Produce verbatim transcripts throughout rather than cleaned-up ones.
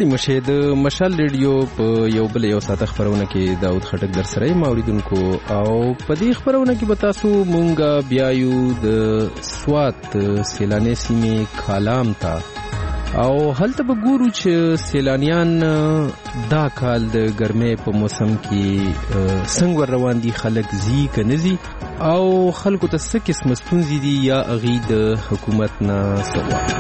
ستړي مشه د مشال ریډیو په یو بل یو ساعت خبرونه کې داود خټک در سره موریدونکو او په دې خبرونه کې به تاسو مونږه بیا یو د سوات سیلاني سیمې کالام ته او هلته به ګورو چې سیلانیان دا کال د ګرمۍ په موسم کې څنګه روان دي، خلک زی که نه زی او خلکو ته څه قسم ستونزې دي یا هغوی د حکومت نه څه غواړي.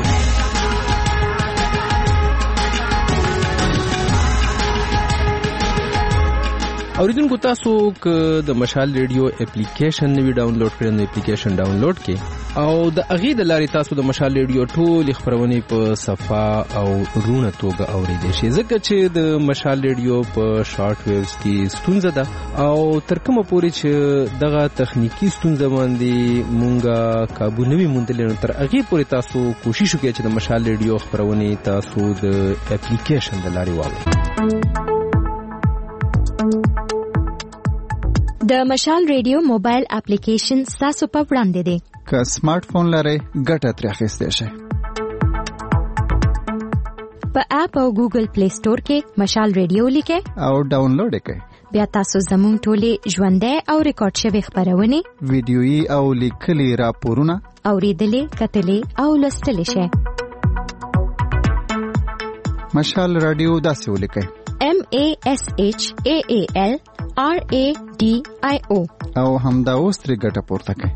اوریدونکو تاسو که د مشال ریډیو اپلیکیشن نوی ډاونلوډ کړئ نو اپلیکیشن ډاونلوډ کړئ او د هغې د لارې تاسو د مشال ریډیو ټولې خپرونې په صفا او رونه توګه اورېدی شئ، ځکه چې د مشال ریډیو په شارټ ویوز کې ستونزه ده او تر کومه پورې چې دغه تخنیکي ستونزه باندې مونږه کابو نه وي موندلی نو تر هغې پورې تاسو کوشش وکړئ چې د مشال ریډیو خپرونې تاسو د اپلیکیشن د لارې واورئ. د مشال ریډیو موبایل اپلیکیشن ستاسو په وړاندې دی. که سمارټ فون لرئ ګټه ترې اخیستی شئ. په اپ او ګوګل پلی سٹور کې مشال ریډیو لیکئ او ډاونلوډ یې کړئ. بیا تاسو زموږ ټولې ژوندۍ او ریکارډ شوې خپرونې، ویډیويي او لیکلي راپورونه اورېدلې، کتلې او لوستلی شئ. مشال رادیو داسې ولیکئ: M A S H A A L R A D I O او همدا اوس ترې ګټه پورته کړئ.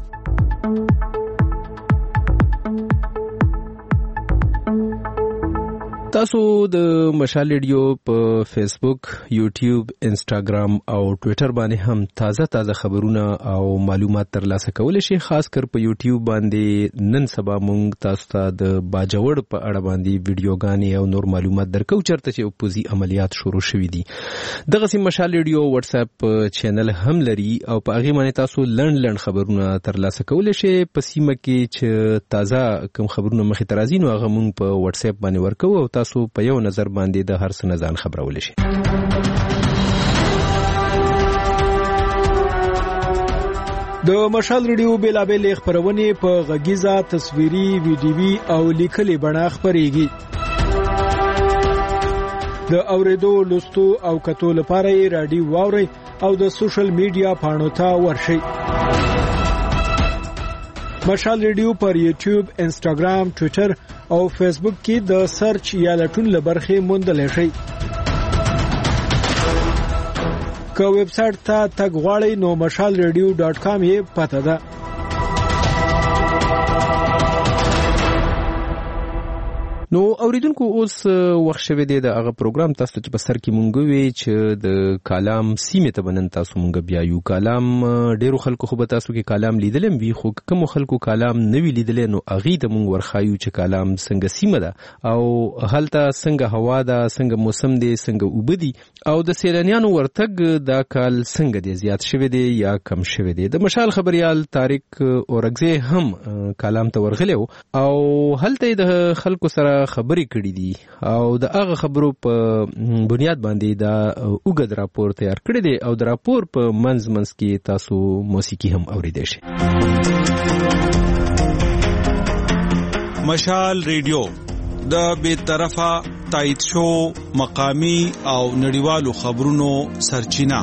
تاسو د مشال ریډیو په فیسبوک، یوټیوب، انسټاګرام او ټویټر باندې هم تازه تازه خبرونه او معلومات ترلاسه کولی شئ. خاص کر په یوټیوب باندې نن سبا مونږ تاسو ته د باجوړ په اړه باندې ویډیوګانې او نور معلومات درکو چرته چې پوزي عملیات شروع شوي دي. دغه سیم مشال ریډیو واتس اپ چینل هم لري او په هغه باندې تاسو لړن لړن خبرونه ترلاسه کولی شئ. په سیمه کې چې تازه کوم خبرونه مخې ته راځي نو هغه مونږ په واتس اپ باندې ورکو او تاسو په یو نظر باندې د هر څه نه ځان خبرول شي. د مشال ریډیو بیلابېل خبرونه په غږیزه، تصویري، ویډیوي او لیکلي بڼه خبريږي. د اوریدو، لوستو او کتو لپاره یې رادیو واوري او د سوشل میډیا پاڼو ته ورشي. مشال ریډیو پر یوټیوب، انسټاګرام، ټویټر او فیسبوک کې د سرچ یا لټون لبرخه موندل شي. که ویب سټ ته تګ غواړئ نو مشال ریډیو ډاټ کام یې پته ده. نو اوریدونکو اوس وخت شوه دی د هغه پروګرام تاسو ته په سر کې مونږ وی چې د کالام سیمه ته بنن تاسو مونږ بیا یو کالام ډیرو خلکو خو به تاسو کې کالام لیدلم وی خو کوم خلکو کالام نه وی لیدل نو اغه د مونږ ورخایو چې کالام څنګه سیمه ده او هلته څنګه هوا ده، څنګه موسم دی، څنګه وبدي او د سیلانیانو ورتګ دا کال څنګه دی، زیات شوه دی یا کم شوه دی. د مشال خبريال طارق اورغزی هم کالام ته ورغلو او هلته د خلکو سره خبرې کړې دي او د هغه خبرو په بنیاد باندې دا اوږد راپور تیار کړی دی او د راپور په منځ منځ کې تاسو موسیقي هم اوریدئ شئ. مشال ریډیو د بے طرفه تایید شو مقامی او نړیوالو خبرونو سرچینه.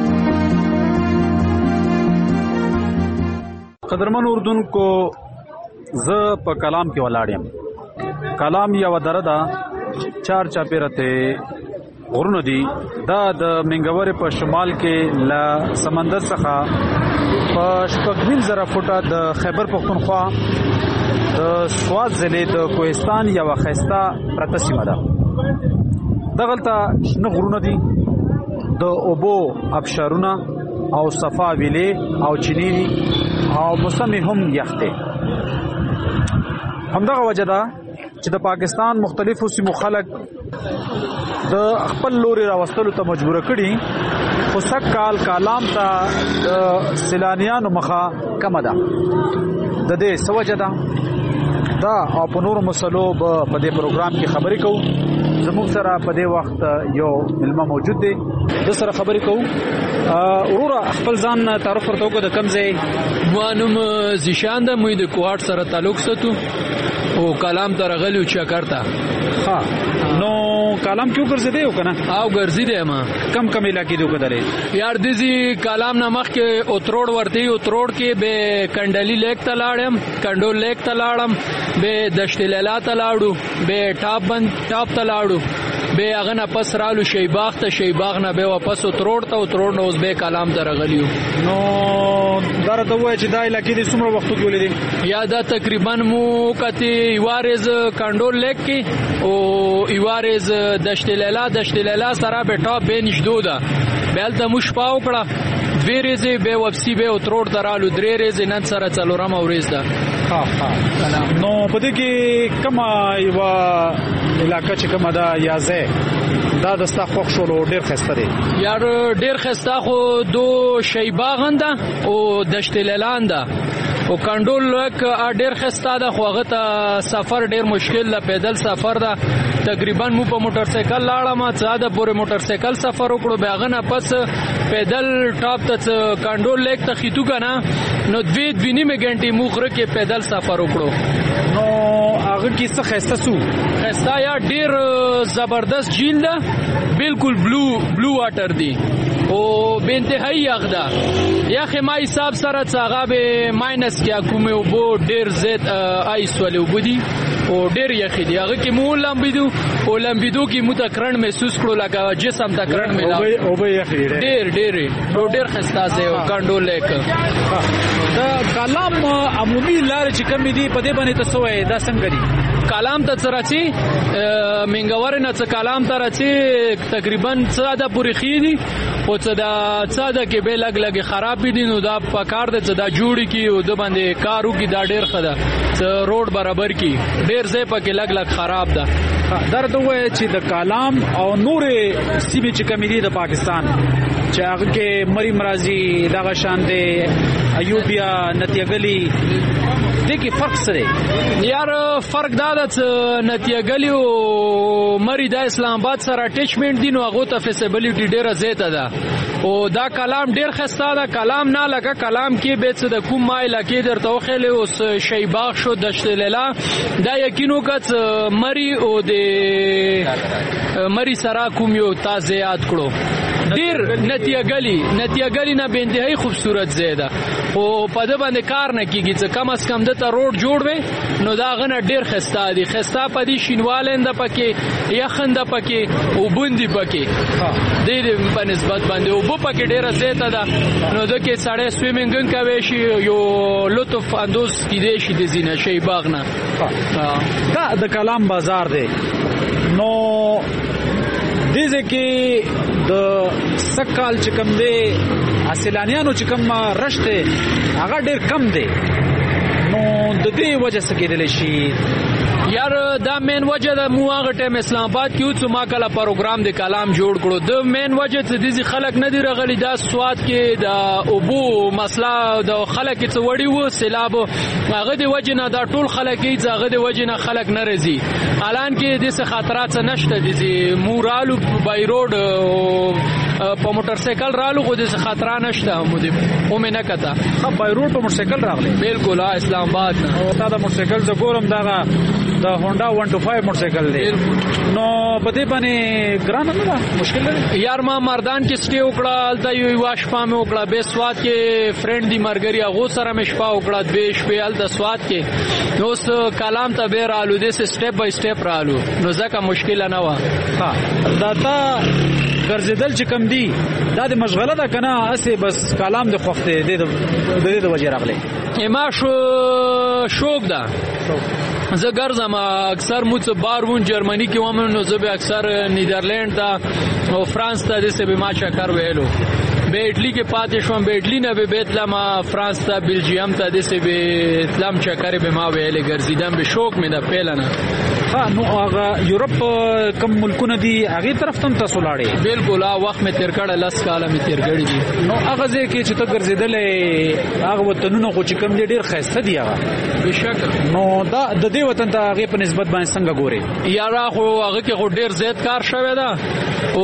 قدرمن اردوونکو، زه په کلام کې ولاړ یم. کلام یو دره ده، چار چاپیرته غرونه دي. دا د منګورې په شمال کې له سمندر څخه په شپږ زره فوټه د خیبر پختونخوا د سوات ضلع د کوهستان یو ښایسته پرته سیمه ده. دغلته شنه غرونه دي، د اوبو ابشارونه او صفا ویلې او چینې دي او موسم هم یخ دی. همدغه وجه ده چې د پاکستان مختلفو سیمو خلک د خپل لوري راوستلو ته مجبور کړي، خو سږ کال کالام ته د سیلانیانو مخه کمه ده. د دې څه وجه ده دا او په نورو مسلو به په دې پروګرام کې خبرې کوو. زموږ سره په دې وخت یو ملما موجود دی، د سره خبرې کوو. وروره خپل ځان تعارف ورته وکړه، د کوم ځای؟ ما نوم زیشان ده، موږ د کوهاټ سره تعلق ساتو او کلام ته راغلیو چکرته. ها نو کلام کیو ګرځیدې او کنه او ګرځیدې ما کم کم علاقې دی وکړلې یار دزي کلام نمخ کې اتروړ ورته اتروړ کې به کندلی لیک ته لاړم کندول لیک ته لاړم به دشت لیلا ته لاړو به ټاپ بند ټاپ ته لاړو به هغه نه پس رالو شیباغ ته شیباغ نه به واپس اتروړ ته اتروړ نو اوس به کلام ته راغلیو نو درته وای چې دا علاقې د څومره وخت کې ولیدې یا دا تقریبا مو کتی یوارز کندول لیک کې او یوارز دشت لیلا دشت لیلا سره به ټاپ به نشدو ده بلته مش پاو کړه دوی ریزه به واپسی به اتروړ درالو درې ریزه نن سره څلورم اورېز ده ها ها نو پدې کې کما یو علاقہ چې کما دا یازه دا د ستا خوښ شو ډیر خسته دی یار ډیر خسته خو دو شیباغنده او دشت لیلانده او کندول لک ډیر خسته ده خو هغه ته سفر ډیر مشکل ده پیدل سفر ده تقریبا مو په موټر سایکل لاړم څاده پورې موټر سایکل سفر وکړو بیاغه نه پس پیدل ټاپ ته کندول لیک ته خېتو کنه نو دوی دوی نیمه غنټه مو غره کې پیدل سفر وکړو نو هغه کې څه خسته سو خسته یا ډیر زبردست جیل ده بالکل بلو بلو واټر دی او به انتهایی یخ ده یخ ما حساب سره څنګه به ماینس کې کومه او بو ډیر زیات آیس ولې وبدي او ډیر یخ دی هغه کې مو لمبیدو او لمبیدو کې متکرن محسوس کړو لکه جسم تکرن ملا او به یخ ډیر ډیر او ډیر خسته سه او کندول لیک دا کلام عمومي لار چې کم دي په دې باندې تاسو وای دا څنګه دي کلام ته سرچی منګور نه څه کلام ته راځي تقریبا څاده پوری خېدي او څه دا څاده کې به لګ لګ خراب دي نو دا پکار ده چې دا جوړی کی او د باندې کارو کی دا ډیر خده څه روډ برابر کی ډیر ځای پکې لګ لګ خراب ده درته وای چې د کلام او نورې سیمې چې کمی دي د پاکستان چې هغه کې مری مرازي دغه شان دي ایوبیا نتیګلی دغه فرق سره یار فرق دا د نتیګلی او مری د اسلام آباد سره اٹیچمنت دي نو هغه ته فیسیبিলিټی ډیره زیاته ده او دا کلام ډیر خسته ده کلام نه لکه کلام کې به څه د کوم مایل کې درته وخېله اوس شیباغ شو دشت لیلا دا یقینو کڅ مری او د مری سره کوم یو تازه یاد کړو ډیر نتیګلی نتیګلی نه به انتهایی خوبصورت زیاده او په دې باندې کار نه کیږي چې کم از کم د ته روډ جوړ وي نو دا غنه ډیر خسته دي خسته په دې شینوالنده پکې یخنده پکې او بوندي پکې دې دې په نسبت باندې او په پکې ډیر زیاته ده نو د کې سړی سویمینګ کوي شي یو لطف اندوز کیدې شي د زینه شي باغ نه دا د کلام بازار دی نو دیزه کې د سکال چې کم دی اصلانیانو چې کم رشته هغه ډیر کم دی نو د دې وجه څه کېدل شي یار دا مین وجه د مو هغه ټیم اسلام آباد کې چې ما کله پروګرام د کلام جوړ کړو د مین وجه چې دې خلک نه دی رغلی دا سواد کې د ابو مسله د خلک چې وړي وو سیلاب هغه د وجه نه دا ټول خلک یې هغه د وجه نه خلک نه رزي الان کې د څه خطرات نشته دي مورالو بای روډ په موټر سایکل رالو خو د څه خطر نشته مو دې او مې نه کته خو بای روډ په موټر سایکل راغلی بالکل اسلام آباد او تا د موټر سایکل ز ګورم دا د هونډا one two five موټر سایکل دی نو په دې باندې ګران نه ده مشکل دی یار ما مردان کې سټي وکړه الته یو واش پام وکړه به سواد کې فرند دی مرګري هغه سره مې شپه وکړه به شپه الته سواد کې نو س کلام ته به رالو دې سټپ بای سټپ رالو نو ځکه مشکل نه و ها دا تا ګرځیدل چې کم دی دا د مشغله ده کنه اسه بس کلام د خوخته د د د وجه راغلی ما شو شوق ده زه ګرځم اکثر موڅ بارون جرمني کې ومه نو زه به اکثر نیدرلند ته او فرانس ته د سه به ما چکر ویلو به اټلی کې پاتې شوم به اټلی نه به بیتلم فرانس ته بلجیم ته د سه به اسلام چکر به ما ویلې ګرځیدم به شوق مې ده پیلنه ها نو هغه یورپ کم ملکونه دي هغه طرف ته تاسو لاړې بالکل ا وخت مې تیر کړه لاس کاله مې تیر کړی دي نو هغه ځکه چې ته ګرځیدلې هغه وطنونه خو چې کم دي ډیر خسته دي هغه بشک نو دا د دې وطن ته هغه په نسبت باندې څنګه ګوري یارا خو هغه کې خو ډیر زیات کار شوی دا او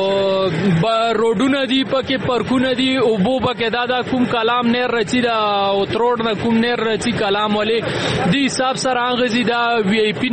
روډونه دي پکې پارکونه دي او بو پکې دا دا کوم کلام نه رچی دا او تروډ نه کوم نه رچی کلام ولې دی حساب سره هغه زی دا وی آی پی نه رونه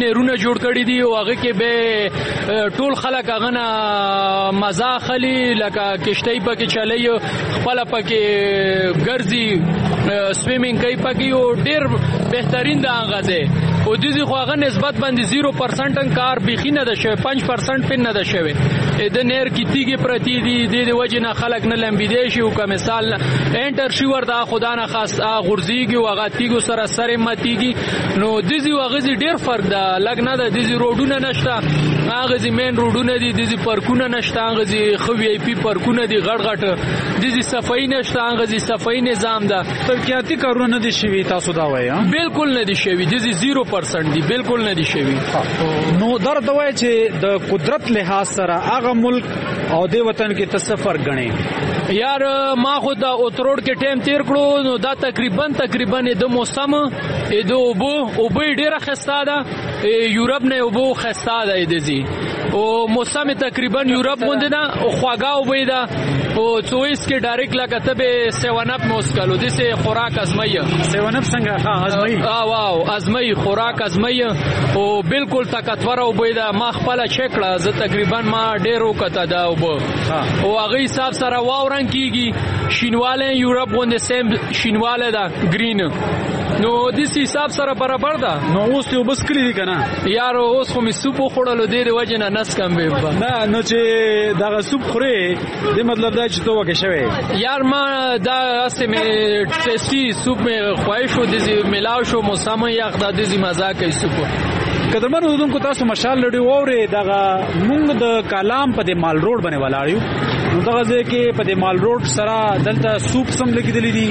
جوړ کړی دی او هغه کې به ټول خلک هغه نه مزه اخلي لکه کشتۍ پکې چلی خپل پکې ګرځي سویمینګ کوي پکې او ډیر بهترین دا هغه دی او د دې خو هغه نسبت باندې زیرو پرسنټ کار بيخي نه ده شوی پنځه پرسنټ پن نه ده شوی د نیر کې تیږي پرتی دي د دې وجه نه خلک نه لمبیدي شي او که مثال انټر شي ورته خدا نه خاص غورځيږي او هغه تیګو سره سره ماتيږي نو د دې وغزي ډیر فرق ده لګ نه ده د دې روډونه نشته هغه زی مین روډونه دي د دې پارکونه نشته هغه زی خو وی آی پی پارکونه دي غړ غټ د دې صفای نشته هغه زی صفای نظام ده ترقیاتی کارونه نه دي شوی تاسو دا وایي بالکل نه دي شوی د دې زیرو پرسنټ دي بالکل نه دي شوی نو درته وای چې د قدرت لحاظ سره هغه ملک او د وطن کې تصفر غني یار ما خو دا اوتروډ کې ټیم تیر کړو نو دا تقریبا تقریبا د موسم د اوبو اوبو ډیره خسته ده یورپ نه اوبو خسته ده د زی او موسم تقریبا یورپ غونډه ده او خواګه اوبو ده او چويس کې ډایرکټ لګته به سیون اپ موسکلو د سه خوراک ازمایه سیون اپ څنګه ها ازمایي اه واو ازمایي خوراک ازمایه او بالکل طاقتور اوبو ده ما خپل چکړه ز تقریبا ما ډیرو کته ده اوبو او هغه حساب سره واو رنگ کیږي شینواله یورپ غونډه سیم شینواله ده گرین نو د دې حساب سره برابر ده نو اوس یو بس کلی دي کنه یار اوس خو می سوپ خوړلو د دې وجه نه نس کم به نه نو چې دا سوپ خوري د مطلب دا چې توګه شوی یار ما دا اسه می ټیسټي سوپ می خواهش و د دې ملاو شو موسم یخ د دې مزه کوي سوپ قدرمن ودونکو تاسو مشال لړی ووري دغه مونږ د کلام په د مال روډ باندې ولاړیو نو دغه ځکه په د مال روډ سره دلته سوپ سم لګیدلی دي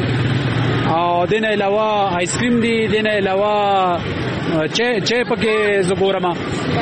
او دینه علاوه آیسکریم دي دینه علاوه چې چې پکې زګورما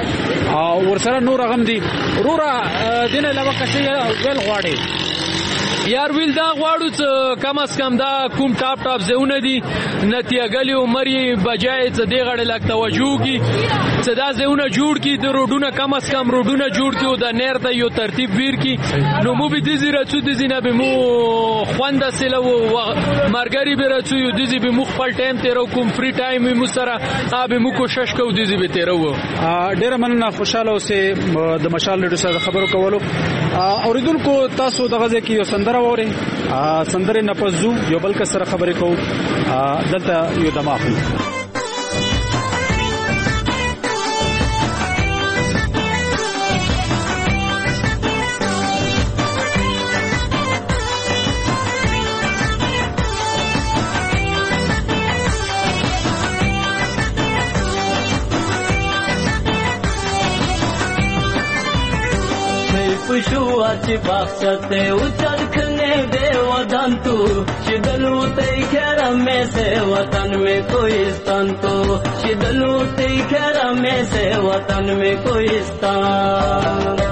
او ورسره نور غم دي رورا دینه علاوه کسي ول غواړي یار ویل دا غواړو چې کم از کم دا کوم ټاپ ټاپ زونه دي نتیګلی عمرې بجای چې دی غړې لګ توجه کی چې دا زونه جوړ کی د روډونه کم از کم روډونه جوړ کی او د نیر ته یو ترتیب ویر کی نو مو به دې زیره څو د زینه به مو خوند سره مرګری به راځو یو د زی به مو خپل ټایم تیرو کوم فری ټایم مو سره ابه مو کوشش کوو د زی به تیرو ډیر مننه خوشاله اوسه د مشال لډو سره خبرو کولو اوریدونکو تاسو دغه ځکه یو سندره ووري سندره نپزو یو بل کس سره خبرې کوو دلته یو دماغ پشوات بخشته و چرخنے دے وطن تو شدلوتی کرم میں سے وطن میں کوئی استان تو شدلوتی کرم میں سے وطن میں کوئی استان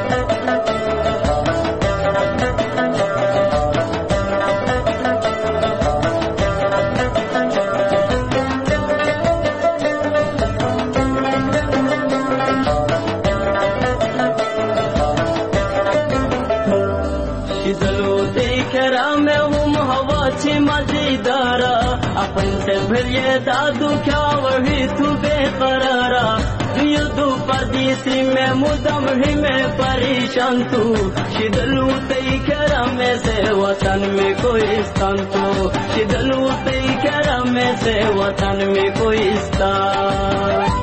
मजेदारा अपन से भरिए दादू क्या वही तू बेकरारा ये दो परदेसी में मुदम ही में परेशान तू शिदलू तई करा में से वतन में कोई स्थान तू शिदलू तई करा में से वतन में कोई स्थान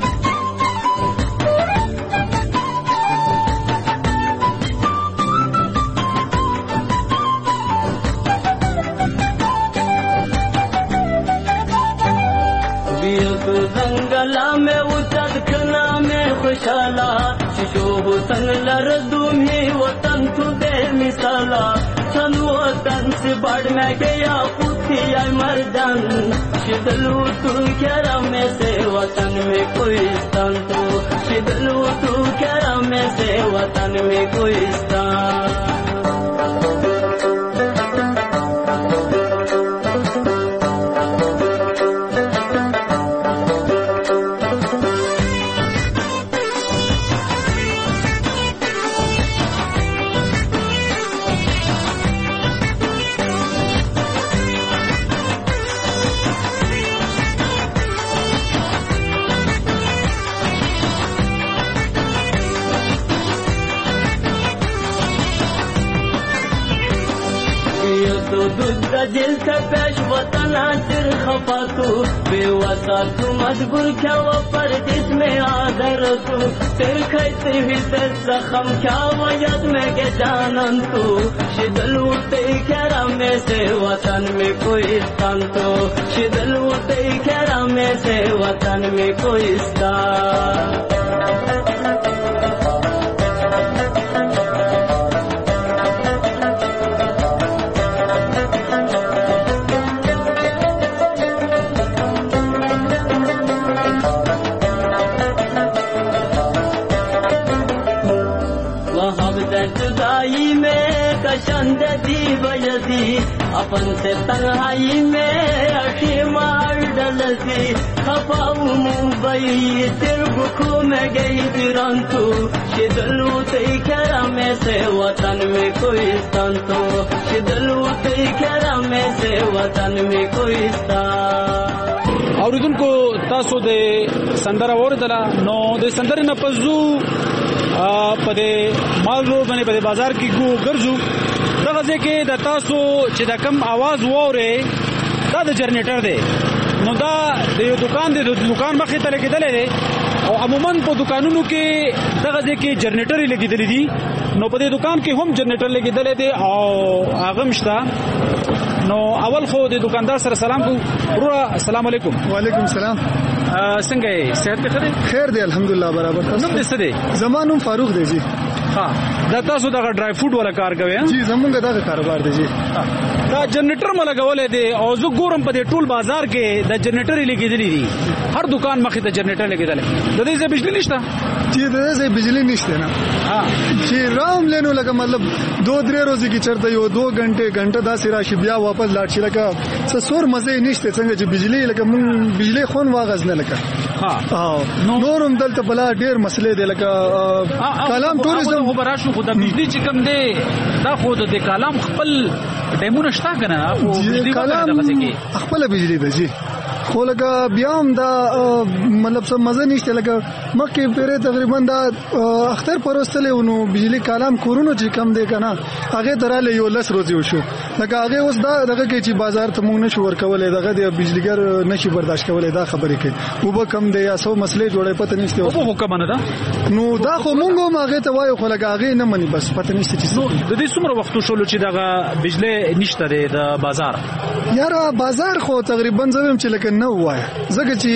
जंगला में उतर खना में खुशाला शिशो तंग लरदू में वतन तुदे मिसाला सन वतन से बढ़ में गया पुथी आई मर्दन शिदलू तू क्या में से वतन में कोई स्थान तो शिदलू तू क्या में से वतन में कोई स्थान یو تو دود دا دل تا پیش وطن آتر خفا تو بے وطا تو مجبور کیا و پردیس میں آدر تو تیر کھیتے ہوئی تر زخم کیا و یاد میں کے جانن تو شدل اٹھتے کہرا میں سے وطن میں کوئی ستان تو شدل اٹھتے کہرا میں سے وطن میں کوئی ستان जुदाई में कशंद दी बजती अपन से तन्हाई में अठी मार डलती खपाऊ मुंबई तिरबुखू में गई बिरंतु शिदलू तेरा में से वतन में कोई संतो शिदलू तेरा में से वतन में कोई स्थान اوریدونکو تاسو د سندره اوریدله نو د سندرې نه پزو په دې مالو باندې په بازار کې ګو ګرځو دغه ځکه د تاسو چې د کم आवाज وره دا د جنریټر دی نو دا د یو دکان دی د دکان مخې ته لګیدل دی او عموما په دکانونو کې دغه ځکه جنریټر لګیدل دي نو په دې دکان کې هم جنریټر لګیدل دی او هغه مشته نو اول خو د دکاندار سره سلام کو ورو السلام علیکم وعلیکم السلام څنګه یې صحت ښه دی خیر دی الحمدلله برابر تاسو نو څه دی زمانوم فاروق دی جی ها دا تاسو دغه ډرای فروټ ولا کار کوي جی زمونږ دغه کاروبار دی جی دا جنریټر مله غولې دی او زه ګورم په دې ټول بازار کې د جنریټر لګیدلې دي هر دکان مخې ته جنریټر لګیدل د دې ځای بجلی نشته جی د دې ځای بجلی نشته نه ها چې رام لینو لکه مطلب دو درې ورځې کې چرته یو دو غنټه غنټه داسې راشي بیا واپس لاړ شي لکه څه سور مزه نشته څنګه چې بجلی لکه مون بجلی خون واغز نه لکه ها نورم دلته بلا ډېر مسلې دی لکه کلام ټوریزم خو براشو خو د بجلی چې کم دی دا خو د کلام خپل ډیمونه شته کنه خو بجلی کلام خپل بجلی دی جی خو لکه بیا هم دا مطلب څه مزه نشته لکه مخکې پیره تقریبا دا اختر پروستلې ونو بجلی کلام کورونو چې کم دی کنه هغه دراله یو لس ورځې وشو لکه هغه اوس دا دغه کې چې بازار ته مونږ نشو ورکولې دغه د بجلیګر نشي برداشت کولای دا خبرې کوي او به کم دی یا سو مسلې جوړې پته نشته او په کومه نه ده نو دا خو مونږ هم هغه ته وایو خو لکه هغه نه مني بس پته نشته چې نو د دې څومره وخت شول چې دغه بجلی نشته د بازار یاره بازار خو تقریبا زویم چې لکه نو وای زګه چې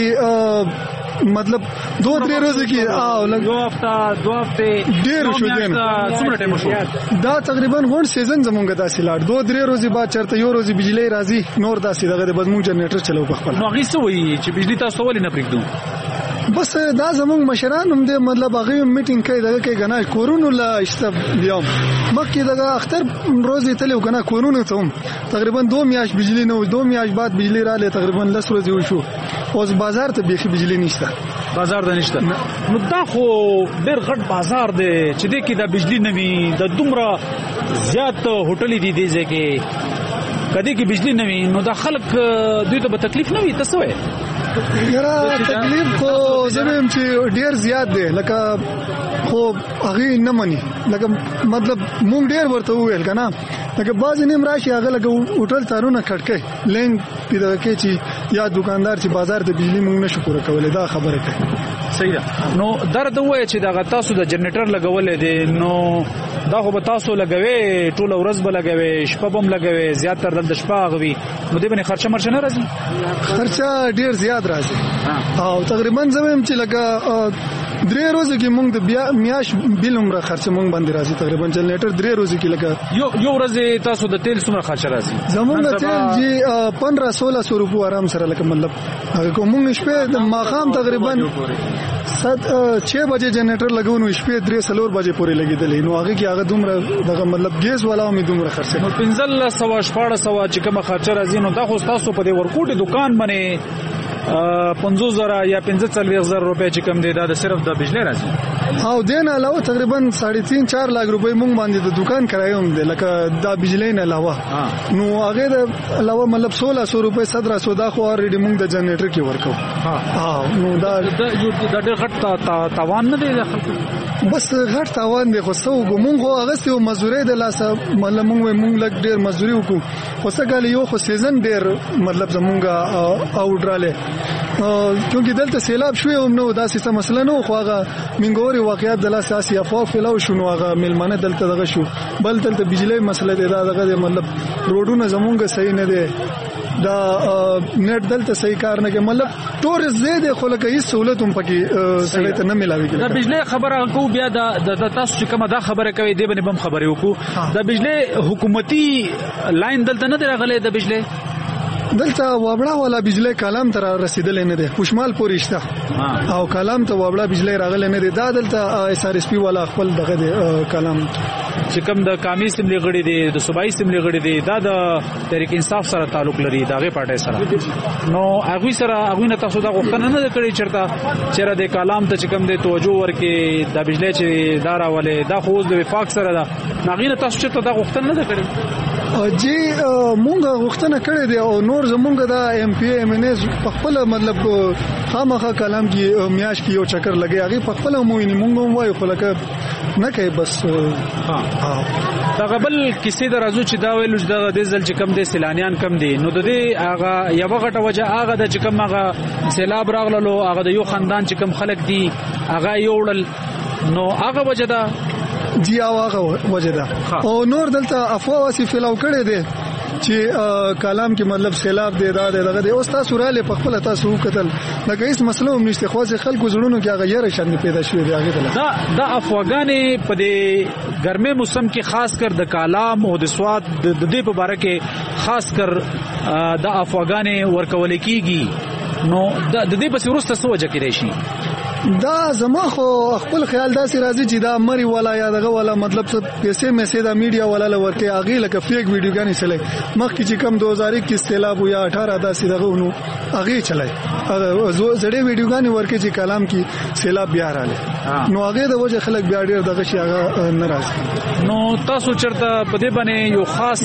مطلب دو درې ورځې کې او لږ دو هفته دو هفته ډېر شو دین څومره ټیم شو دا تقریبا غون سیزن زمونږ داسې لاړ دو درې ورځې بعد چرته یو ورځې بجلی راځي نور داسې دغه د بزمو جنریټر چلو په خپل نو هغه څه وایي چې بجلی تاسو ولې نه پریږدو بس دا زمونږ مشران هم دې مطلب هغه میټینګ کوي دغه کې غنا کورونو لا اشتب بیام مکه دغه اختر روزي تلو کنه کورونو ته هم تقریبا دو میاش بجلی نو دو میاش بعد بجلی را لې تقریبا لس ورځې وشو اوس بازار ته بيخي بجلی نشته بازار ته نشته نو دا خو ډېر غټ بازار دی چې دې کې د بجلی نوي د دومره زیات هوټلې دي دي ځکه کدی کې بجلی نوي نو دا خلک دوی ته به تکلیف نه وي تاسو یې یاره تکلیف خو زمیم چې ډیر زیات دی لکه خو هغه نه مني لکه مطلب مونږ ډیر ورته وویل کنه لکه باز نیم راشي هغه لکه هوټل تارونه کټکې لین پیدا کې چې یا دکاندار چې بازار ته بجلی مونږ نشو پوره کولای دا خبره کوي صحیح ده نو درد وای چې دا تاسو د جنریټر لګولې دي نو دا خو به تاسو لګوي ټول ورځ به لګوي شپه به لګوي زیات تر د شپه غوي نو دې باندې خرچه مرچه نه راځي خرچه ډیر زیات راځي او تقریبا زمیم چې لکه درې ورځې کې مونږ د بیا میاش بیل عمره خرچه مونږ باندې راځي تقریبا جنریټر درې ورځې کې لکه یو یو ورځ تاسو د تیل څومره خرچه راځي زمونږ د تیل جی پندرہ سولہ سو روپیه آرام سره لکه مطلب هغه کوم شپه د ماخام تقریبا سات چھ بجے جنریټر لګونو شپې درې سلور بجې پورې لګیدلې نو هغه کې هغه دومره دغه مطلب ګیس والا مې دومره خرڅه نو پنځل سو شپاړه سو چې کوم خرچه راځي نو دا خو تاسو په دې ورکوټي دکان باندې پنځوس زره یا پنځه څلوېښت زره روپۍ چې کوم دی دا د صرف د بجلی راځي او دین علاوه تقریبا ساڑھے تین چار لاکھ روپۍ مونږ باندې د دکان کرایه هم دی لکه دا بجلی نه علاوه نو هغه د علاوه مطلب سولہ سو روپۍ سترہ سو دا خو اوريډي مونږ د جنریټر کې ورکو ها نو دا د ډېر غټ تاوان نه دی بس غټ تاوان دی خو سو مونږ هغه سه مزوري د لاسه مطلب مونږ مونږ لګ ډېر مزوري وکړو خو څنګه یو خو سیزن ډېر مطلب زمونږه اوډراله کیونکه دلته سیلاب شوی هم نو دا څه مسله نو خو هغه منګوري واقعیت د لاسه اسی افوا فلو شنو هغه ملمانه دلته دغه شو بل دلته بجلی مسله دی دا دغه مطلب روډونه زمونږ صحیح نه دی دا نت دلته صحیح کار نه کوي مطلب ټورس زیاده خو لکه هیڅ سہولت هم پکې سړی ته نه ملاوي دا بجلی خبره کو بیا د تاسو چې کومه دا خبره کوي دی باندې بم خبرې وکړو د بجلی حکومتي لاین دلته نه راغلی د بجلی دلته وابړه والا بجلی کلام تر رسیدل نه دی خوشمال پورې شته او کلام ته وابړه بجلی راغلی نه دی دا دلته اس ار اس پی والا خپل دغه دی کلام چې کوم د قومي سیملي غړي دي د صوبایي سیملي غړي دي دا د تحریک انصاف سره تعلق لري داغه پارټي سره نو هغه سره هغه نه تاسو دا غوښتنه نه کړی چرته چیرې د کلام ته چې کوم دی توجه ورکې د بجلی چې دارا ولې دا خو د وفاق سره دا هغه نه تاسو چرته دا غوښتنه نه کړی جی مونږ غوښتنه کړې دی او نور زمونږ دا ایم پی ایم ان ایس په خپل مطلب خامخا کلام کې میاش کې یو چکر لګي هغه په خپل موینه مونږ هم وایو خو لکه نه کوي بس ها دا قبل کیسې د راځو چې دا ویل چې د ځل چې کم دي سیلانیان کم دي نو د دې هغه یو غټه وجه هغه د چې کم هغه سیلاب راغلو هغه د یو خاندان چې کم خلک دي هغه یوړل نو هغه وجه دا جی هغه وجه دا او نور دلته افوا واسی فلاو کړي دي چې کلام کې مطلب سیلاب دی دا دغه دی او تاسو را لې په خپل تاسو قتل لکه هیڅ مسله هم نشته خو ځکه خلکو زړونو کې هغه یې شان پیدا شوی دی هغه دا دا افغانې په دې ګرمه موسم کې خاص کر د کلام او د سواد د دې په اړه کې خاص کر د افغانې ورکول کیږي نو د دې په ورسته سوجه کې راشي دا زما خو خپل خیال داسې راځي چې دا مری ولا یا دغه ولا مطلب څه پیسې مې دا میډیا ولا لورته اغه لکه فیک ویډیوګانی چلای مخکې چې کم دو هزار اکیس سیلاب یا اٹھارہ داسې دغه ونو اغه چلای زړې ویډیوګانی ورکه چې کلام کې سیلاب بیا رااله نو اغه د وجه خلک بیا ډیر دغه شي هغه ناراض نو تاسو چرته په دې باندې یو خاص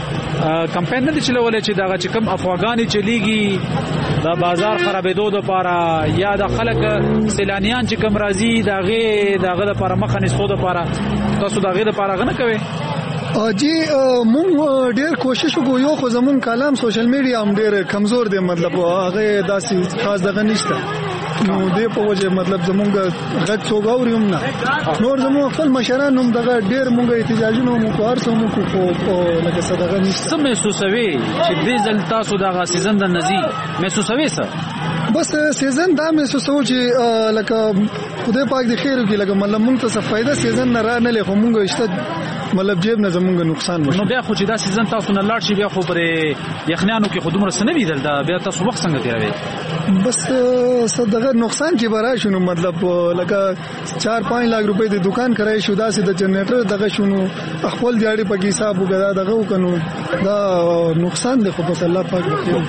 کمپاین نه چلولې چې دا چې کم افغاني چلیږي دا بازار خرابېدو د لپاره یا د خلک سیلانیان چې کم راځي داغه داغه د لپاره مخه نسخو د لپاره تاسو داغه د لپاره غنه کوي جی مونږ ډیر کوشش وکړو یو خو زمون کلام سوشل میډیا هم ډیر کمزور دی مطلب هغه داسې خاص دغه نشته نو دې په وجه مطلب زمونږ غږ څوګاوري هم نه نور زموږ خپل مشران هم دغه ډیر مونږ احتجاجونه مو کوار سو مو کو لکه صدقه نشته سم محسوسوي چې دې ځل تاسو دغه سیزن د نزي محسوسوي څه بس سیزن دا محسوسو چې لکه خدای پاک دې خیر وکړي لکه مطلب مونږ ته څه فائدہ سیزن نه را نه لې مونږ اشته مطلب جیب نه زمونږ نقصان وشي نو بیا خو چې دا سیزن تاسو نه لاړ شي بیا خو پر یخنیانو کې خودمره سنوي دل دا بیا تاسو وخت څنګه تیروي بس صدقه نقصان کې برا شنو مطلب لکه چار پانچ لاکھ روپے د دکان کرای شو دا سي د جنریټر دغه شنو خپل دیاړي په حساب وګدا دغه وکنو دا نقصان دی خو بس الله پاک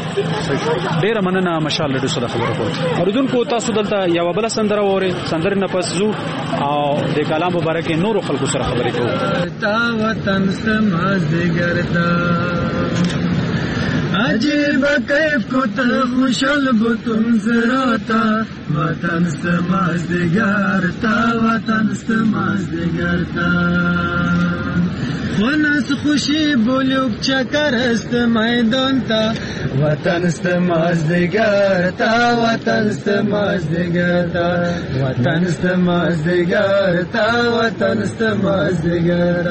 بخیر ډیر مننه مشال له سره خبرو کوم اوردونکو تاسو دلته یو بل سندره وره سندره نه پس زو او د کلام مبارک نور خلکو سره خبرې کوو تا وطن سماز ګرتا عجیب کیف کو ته خوشال بوتم زراتا وطن سماز ګرتا وطن سماز ګرتا ونس خوشی بولوک چکر است میدان تا وطن است مازدیگر تا وطن است مازدیگر تا وطن است مازدیگر تا وطن است مازدیگر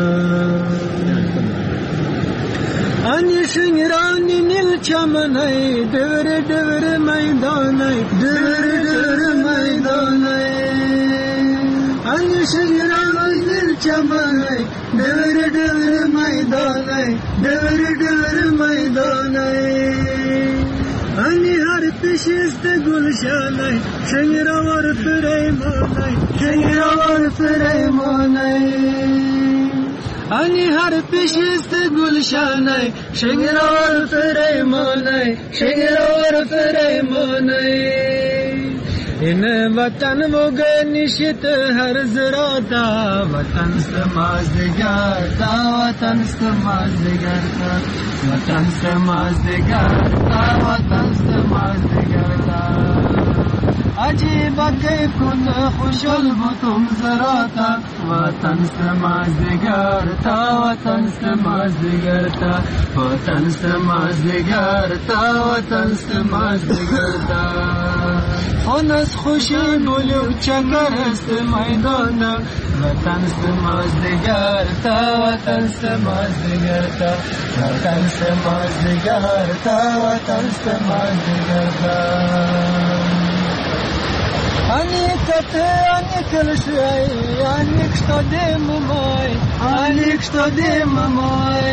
آنی شنگرانی نیل چمنای دور دور میدانای دور دور میدانای آنی شنگرانی نیل چمنای دور دور میدانای دور دور میدانای آنی هر پیشست گلشانای شنگرور پریمانای شنگرور پریمانای انی هر پیشست گلشانه شنگرار فریمانه شنگرار فریمانه این وطن مگنشت هر زراتا وطن سمازدگر تا وطن سمازدگر تا وطن سمازدگر تا وطن سمازدگر تا عجیب کیف کن خوشل بتم زراتا وطن سمازدگر تا وطن سمازدگر تا وطن سمازدگر تا وطن سمازدگر تا خونس خوشی بولو چکر است میدان وطن سمازدگر تا وطن سمازدگر تا وطن سمازدگر تا وطن سمازدگر تا Аникът аникъл шай, аник що дема мой, аник що дема мой.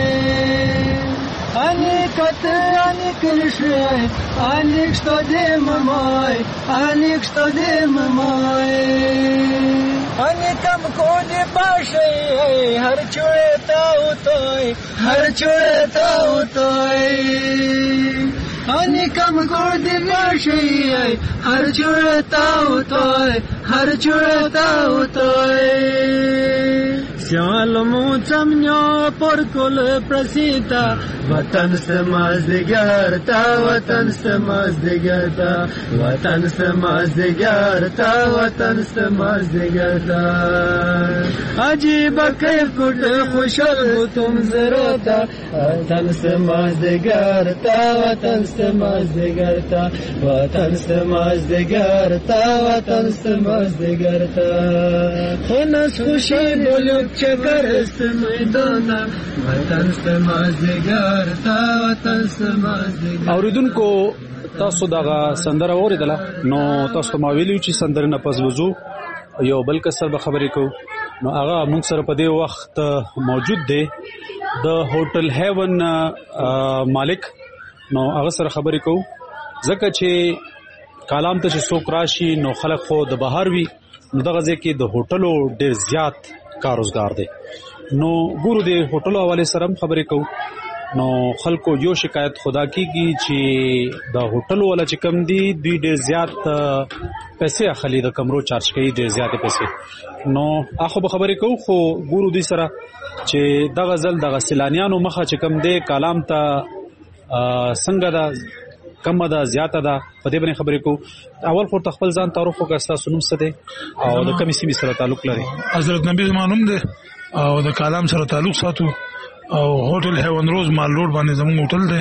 Аникът аникъл шай, аник що дема мой, аник що дема мой. Аникам коди башай, हर चुड़ता उतोय, हर चुड़ता उतोय. अनिकम कोड बाशी हर जुड़ता उतोय हर जुड़ता उतोय श्याल मुचम्यो परकुल प्रसीता वतन समाजदिगरता वतन समाजदिगरता वतन समाजदिगरता वतन समाजदिगरता अजीब कैफ कुट खुशल तुम जरोता वतन समाजदिगरता वतन समाजदिगरता वतन समाजदिगरता वतन समाजदिगरता खुनस खुशी बोलो चकर است میدان وطن समाजदिगरता वतन समाजदिगरता اوریدونکو تاسو دغه سندره اوریدله نو تاسو ما ویلو چې سندره نه پس وځو یو بل کسر به خبرې کو نو هغه موږ سره په دې وخت موجود دی د هوټل هیون مالک نو هغه سره خبرې کو ځکه چې کالام ته چې څوک راشي نو خلک خو د بهر وي نو دغه ځکه د هوټلو ډېر زیات کار روزګار دی نو ګورو د هوټلو حواله سره خبرې کو نو خلکو یو شکایت خدا کیږي چې د هوټلو ولا چې کم دي دوی ډېر زیات پیسې اخلي د کمرو چارج کوي ډېر زیات پیسې نو اخو به خبرې کو خو ګورو دوی سره چې دغه ځل دغه سیلانیانو مخه چې کم دی کالام ته څنګه دا کم ده زیاته ده په دې باندې خبرې کو اول خو خپل ځان تعارف وکړه تاسو نوم څه دی او د کومې سیمې سره تعلق لري حضرت نبی زمانوم دی او د کالام سره تعلق ساتو او هوټل هیون روز مال روډ باندې زموږ هوټل دی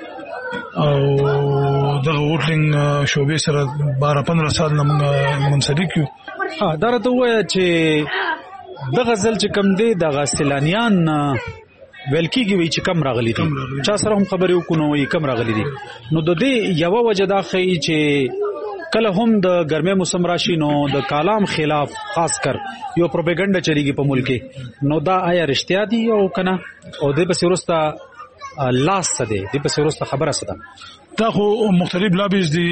او دغه هوټلینګ شوبې سره بارہ پندرہ سال نه موږ منسلک یو ها دا راته وایي چې دغه ځل چې کم دی دغه سیلانیان ویل کېږي وي چې کم راغلي دي چا سره هم خبرې وکړو وي کم راغلي دي نو د دې یوه وجه دا ښیي چې کله هم د ګرمۍ موسم راشي نو د کالام خلاف خاص کر یو پروپاګاندا چلیږي په ملک کې نو دا آیا رښتیا دي او کنه او د پسې وروسته لاس څه دی د پسې وروسته خبره څه ده دا خو مختلف لابیز دي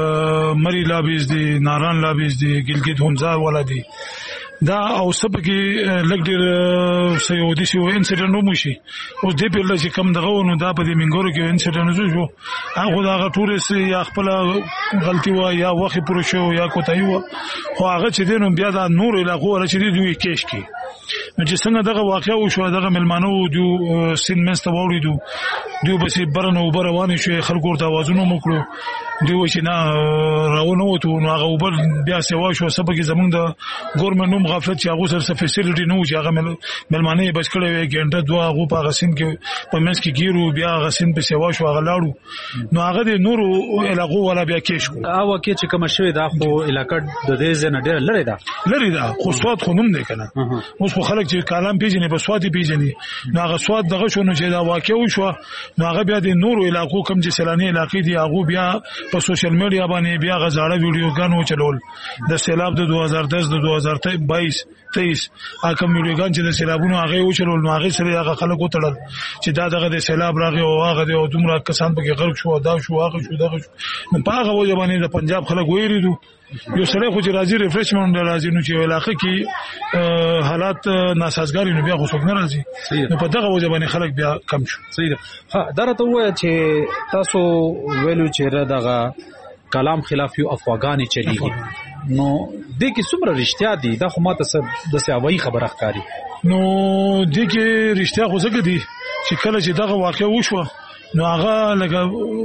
مری لابیز دي ناران لابیز دي ګلګت همزار ولا دي دا او سب کې لګ ډیر سيودي شو انسيډنټ مو شي او دې په لږ کم دغه نو دا په دې منګورو کې انسيډنټ شو هغه دا ټورست یا خپل غلطي و یا وخت پر شو یا کوتای و خو هغه چې دینو بیا دا نور علاقو ولا چې دوی کېش کې نو چې څنګه دغه واقعو شو دغه ملمانو جو سین منسته وړي دوی به سي برنو بروانې شو خلکو ته आवाजونه موکړو دوی چې نه راونه وته نو هغه وبر بیا سیوا شو سبا کې زمونږ د ګورمنټ نوم غفلت چې هغه سره فیسیلیټي نه و چې هغه ملمانه بچ کړي وي ګنټه دوه هغه په غسین کې په منځ کې ګیرو بیا غسین په سیوا شو هغه لاړو نو هغه د نورو علاقو ولا بیا کې شو او کې چې کوم شوی دا خو علاقې د دې ځنه ډېر لري دا لري دا خو سواد خو نوم دی کنه اوس خو خلک چې کالام پیژني په سواد پیژني نو هغه سواد دغه شو نو چې دا واقع وشو نو هغه بیا د نورو علاقو کم چې سیلاني علاقې دي هغه بیا په سوشل میډیا باندې بیا غزاړه ویډیوګانو چلول د سیلاب د دوه هزار دس د دوه هزار بایس تیئیس هغه ویډیوګان چې د سیلابونو هغه وچلول نو هغه سره هغه خلکو تړل چې دا دغه د سیلاب راغی او هغه د دومره کسان پکې غرق شو دا شو هغه شو دغه شو نو په هغه وجه باندې د پنجاب خلک ویریدو یو سره خو چې راځي ریفریشمنت راځي نو چې علاقه کې حالات ناسازګاری نو بیا خو څوک نه راځي نو په دغه وجه باندې خلک بیا کم شو. صحیح ده. ها دا راته وایي چې تاسو ویلو چې دغه کلام خلاف یو افواګانی چلیږي نو دې کې څومره رښتیا دي دا خو ماته د سیاوي خبره ښکاري. نو دې کې رښتیا خو څنګه دي چې کله چې دغه واقع وشو نو هغه لکه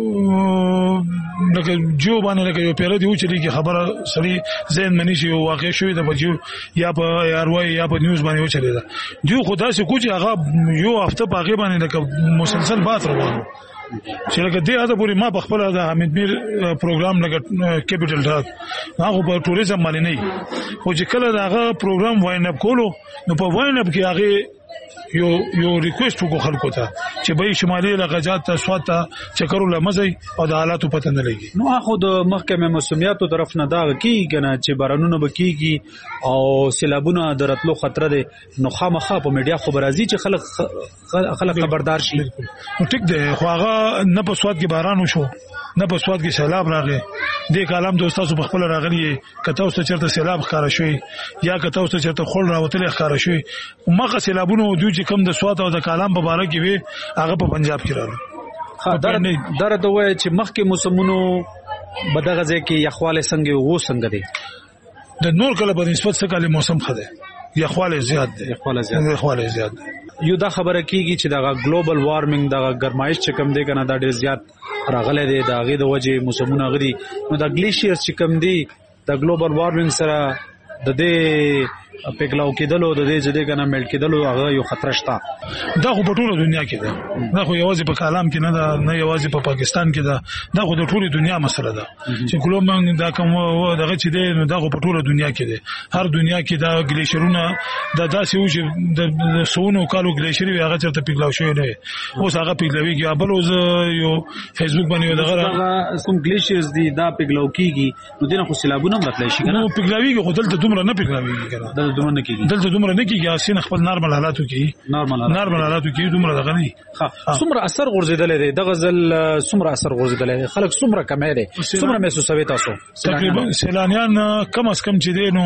لکه جو باندې لکه یو پیره دی و چې لګي خبره سړي ذهن منی شي واقع شوی د بجو یا په ارواي یا په نیوز باندې و چلی دا جو خدا سي کوچ هغه یو هفته باغې باندې لکه مسلسل بات روانه چې لکه دې اته پوری ما په خپل د حمید میر پروګرام لکه کیپټل ډاک هغه په ټوریزم باندې نه خو چې کله داغه پروګرام واین اپ کولو نو په واین اپ کې هغه یو یو ریکوست وکړو خلکو ته چې به شمالي لغجات ته سوات ته چکرو لمزي او د حالاتو پته نه لګي. نو هغه د محکمه مسومیاتو طرف نه دا کیږي نه چې بارانونه بکیږي او سیلابونه درتلو خطر ده نو خامخا په میډیا خبر راځي چې خلک خلک خبردار شي. نو ټیک ده خو هغه نه په سوات کې باران وشو نه په سوات کې سیلاب راغی د کلام دوستاسو په خپل راغلی کته اوس چرته سیلاب ښکارا شوی یا کته اوس چرته خول راوتل ښکارا شوی مخه سیلابونه دوی چې کم د سوات او د کلام په باره کې وي هغه په پنجاب کې راغلی. ها در د وای چې مخکې موسمونو بدغه ځای کې یخواله څنګه وو څنګه دی د نور کله په نسبت څخه کله موسم خده یخواله زیات دی یخواله زیات یخواله زیات دی. یو دا خبره کیږي چې دا ګلوبل وارمنګ دا ګرمایش چې کم دی کنه دا ډیر زیات راغله دی دا غي د وجه موسمونه غدي نو دا ګلیشیرز چې کم دی دا ګلوبل وارمنګ سره د دې پګلاو کېدلو د دې ځدې کنه ملت کېدلو هغه یو خطر شته. دا خو په ټوله دنیا کې ده دا خو یوازې په کلام کې نه ده نه یوازې په پاکستان کې ده دا خو د ټوله دنیا مسله ده چې ګلوبل دا کوم دغه چې ده نو دا خو په ټوله دنیا کې ده هر دنیا کې دا ګلیشرونه دا داسې و چې د سونو کالو ګلیشري هغه چرته پګلاو شوی نه اوس هغه پګلاویږي بل اوس یو فیسبوک باندې دغه کوم ګلیشرز دي دا پګلاو کیږي نو دغه خو سیلابونه راتلای شي کنه نو پګلاویږي خو دلته دومره نه پګلاویږي کنه دلته نه کیږي دلته دومره نه کیږي اسین خپل نارمل حالاتو کې نارمل نارمل حالاتو کې دومره دغه نه ها څومره اثر غورځیدل دي دغه ځل څومره اثر غورځیدل دي خلک څومره کمه دي څومره محسوسوي تاسو تقریبا سیلانیان کم از کم چې دي نو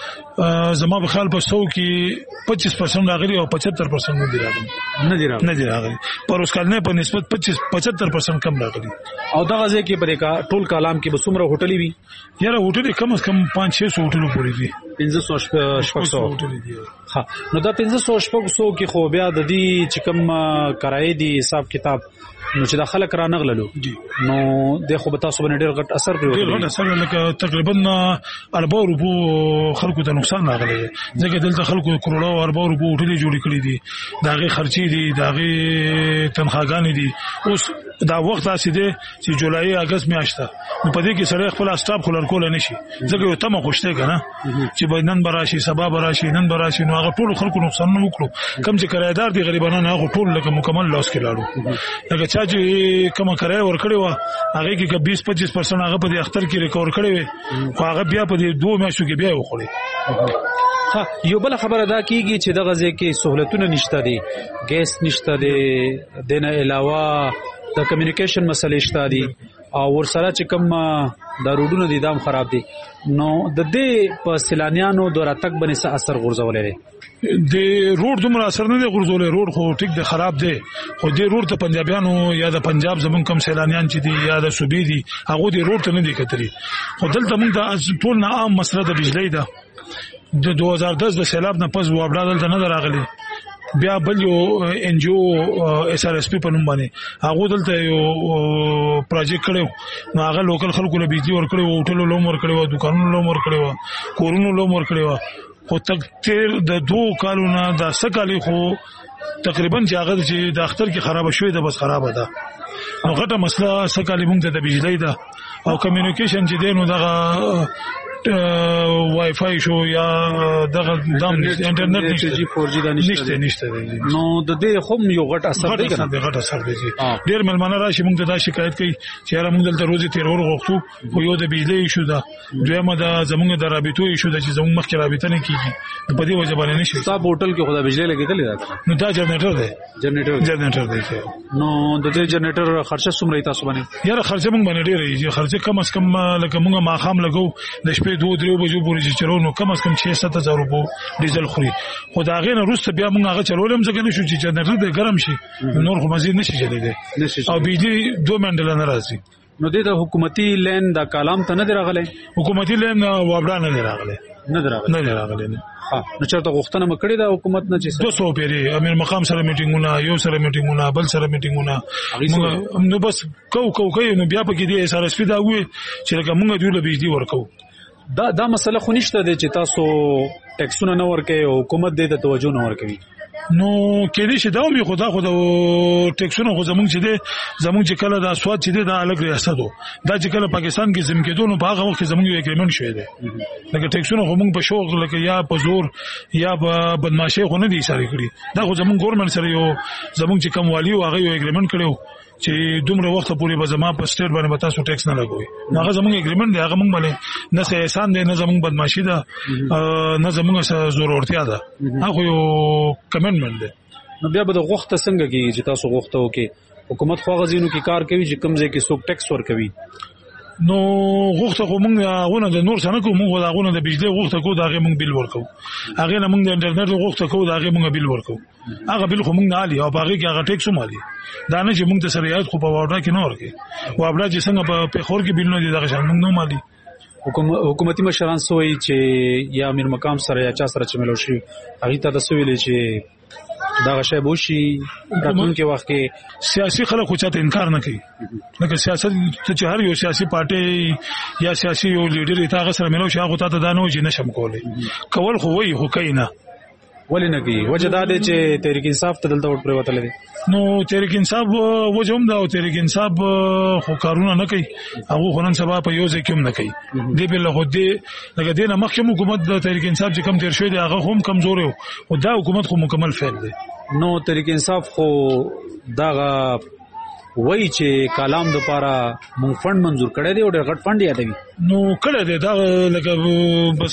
زما په خیال په سو کې پچیس پرسنټ راغلي او پچهتر پرسنټ نه دي راغلي نه دي راغلي نه دي راغلي پر اوس کال نه په نسبت پچیس پچهتر پرسنټ کم راغلي. او دغه ځکه کې بریکا ټول کلام کې به څومره هوټلې وي یاره هوټلې کم از کم پانچ شش هوټلو پورې دي پنځه سوه شپږ سوه ها نو دا پنځه سوه شپږ سوه کې خو بیا د دې چې کوم کرایې دي حساب کتاب نو چې د خلک را نغللو نو د خو به تاسو باندې ډېر غټ اثر کوي ډېر غټ اثر لکه تقریبا اربع روپو خلکو ته نقصان راغلی ځکه دلته خلکو کروڑو اربع روپو هوټلې جوړ کړې دي داغه خرچې دي داغه تنخواګانې دي اوس دا وخت اسې دي چې جولای اگست میاشته نو په دې کې سره خپل اسټاپ خلل کول نه شي ځکه یو تمه خوشته کنه چې بینن براشي سبب براشي نن براشي نو هغه ټول خلکو نقصان نه وکړو کم چې کرایدار دي غریبانو هغه ټول لکه مکمل لاس کې لاړو لکه چې کوم کرای ور کړی و هغه کې بیس پچیس پرسنټ هغه په دې اختر کې ریکور کړی و خو هغه بیا په دې دوه میاشتو کې بیا وخوړي. ها یو بل خبره دا کیږي چې دغه ځکه سہولتونه نشته دي ګیس نشته دي دنه علاوه د کمیونیکیشن مسلې شته دي او ورسره چې کوم د روډونو د دام خراب دي نو د دې په سیلانیانو دوره تک باندې څه اثر غورځولې دي د روډ دومره اثر نه دی غورځولې روډ خو ټیک د خراب دی خو د روډ ته پنجابیانو یا د پنجاب زمون کم سیلانیان چې دي یا د صوبې دي هغه د روډ ته نه دي کتري خو دلته موږ د ټول نه عام مسله د بجلی ده د دوه هزار دس د سیلاب نه پس وابړه دلته نه راغلي بیا بل یو ان جی او اس ار اس پی په نوم باندې هغه دلته یو پروجیکټ کړو نو هغه لوکل خلکو له بيزي ور کړو هوټلو لوم ور کړو دکانونو لوم ور کړو کورونو لوم ور کړو خو تک تیر د دوه کالونو د سکالي خو تقریبا چې هغه چې د اختر کې خراب شوې ده بس خراب ده نو غټه مسله سکالي مونږ ته د بجلی ده او کمیونیکیشن چې دینو دغه وای فای شو یا دغه دام انټرنیټ نشته جی فور جی دا نشته نشته نو د دې هم یو غټ اثر دی کنه غټ اثر دی ډیر ملمنه راشي موږ ته دا شکایت کوي چې را موږ دلته روزي تیر ور غوښتو خو یو د بجلی شو دا دویمه دا زموږ د رابطو شو د چې زموږ مخکې رابطه نه کیږي په دې وجه باندې نشي صاحب هوټل کې خدا بجلی لګیدل دا نو دا جنریټر دی جنریټر جنریټر دی نو د دې جنریټر خرچه څومره تاسو باندې یاره خرچه موږ باندې ډیر یې خرچه کم از کم لکه موږ ما خام لګو د شپې شپې دوه درې بجو پورې چې چلو کم از کم شش سات هزار روپو ډیزل خوري. خو دا غي نه روسته بیا موږ هغه چلولم ځکه نشو چې جنریټر دې ګرم شي نور خو مزید نشي چلیدای او بجلی دوه منډل نه راځي. نو د حکومتي لین د کلام ته نه راغلی. حکومتي لین وابړه نه راغلی نه راغلی نه راغلی نه. ها نو چرته غوښتنه مکړی د حکومت نه چې دوه سوه پیری امیر مقام سره میټینګونه یو سره میټینګونه بل سره میټینګونه نو بس کو کو کوي نو بیا پکې دې اس ار اس پی دا وې چې لکه موږ دوی له بجلی ورکو. دا دا مسله خو نشته د چې تاسو ټیکسونه نه ورکوي او حکومت دې ته توجه نه ورکوي. نو کې دې چې دا مې خدا خدا ټیکسونه خو زمونږ چې دې زمونږ چې کله د اسواد چې دې د الګ ریاست وو دا چې کله پاکستان کې زم کېدو نو په هغه وخت زمونږ یو اګریمنت شوی دی لکه ټیکسونه خو موږ په شوق لکه یا په زور یا په بدمعشي خو نه دي ساري کړی. دا خو زمونږ ګورنمنت سره یو زمونږ چې کوم والی او هغه یو اګریمنت کړو چې دومره وخت پورې به زما په سټیټ باندې به تاسو ټیکس نه لګوي. هغه زمونږ اګریمنت دی هغه موږ باندې نه څه احسان دی نه زمونږ بدمعشي ده نه زمونږ زور ورتیا ده هغه یو کمنټمنت دی. نو بیا به د غوښته څنګه کې چې تاسو غوښته وکي حکومت خو غزینو کې کار کوي چې کم ځای کې څوک ټیکس ور کوي. نو غوښته خو موږ غونه د نور څنګه کوو موږ غونه د بجلی غوښته کوو دا غي موږ بیل ورکو هغه نه موږ د انټرنیټ غوښته کوو دا غي موږ بیل ورکو هغه بیل خو موږ نه علي او هغه کې هغه ټیکس هم علي دا نه چې موږ ته سریات خو په واډا کې نه ورکي او ابلا چې څنګه په خور کې بیل نه دي دا شان موږ نه مالي. حکومتي مشران سوې چې یا امیر مقام سره یا چا سره چې ملو شي هغه ته د سویلې چې دا غشې بوشي راتلونکي وخت کې سیاسي خلک چاته انکار نه کوي لکه سیاست چې هر یو سیاسي پارټي یا سیاسي یو لیډر ایتاغه سره ملو شي هغه ته دا نه وځي نشم کولای کول خو وای خو کینا ولې نه کوي وجه دا دی چې تحریک انصاف ته دلته ور پروتل دي. نو تحریک انصاف وجه هم دا او تحریک انصاف خو کارونه نه کوي هغه خنن سبا په یو ځای کې هم نه کوي دی بل خو دی لکه دینه مخکې حکومت د تحریک انصاف چې کم تیر شوی دی هغه هم کمزور او دا حکومت خو مکمل فعال دی. نو تحریک انصاف خو دا وای چې کلام د لپاره مونږ فند منزور کړی دی او ډېر غټ فند یادوي. نو کړه دی دا لکه بس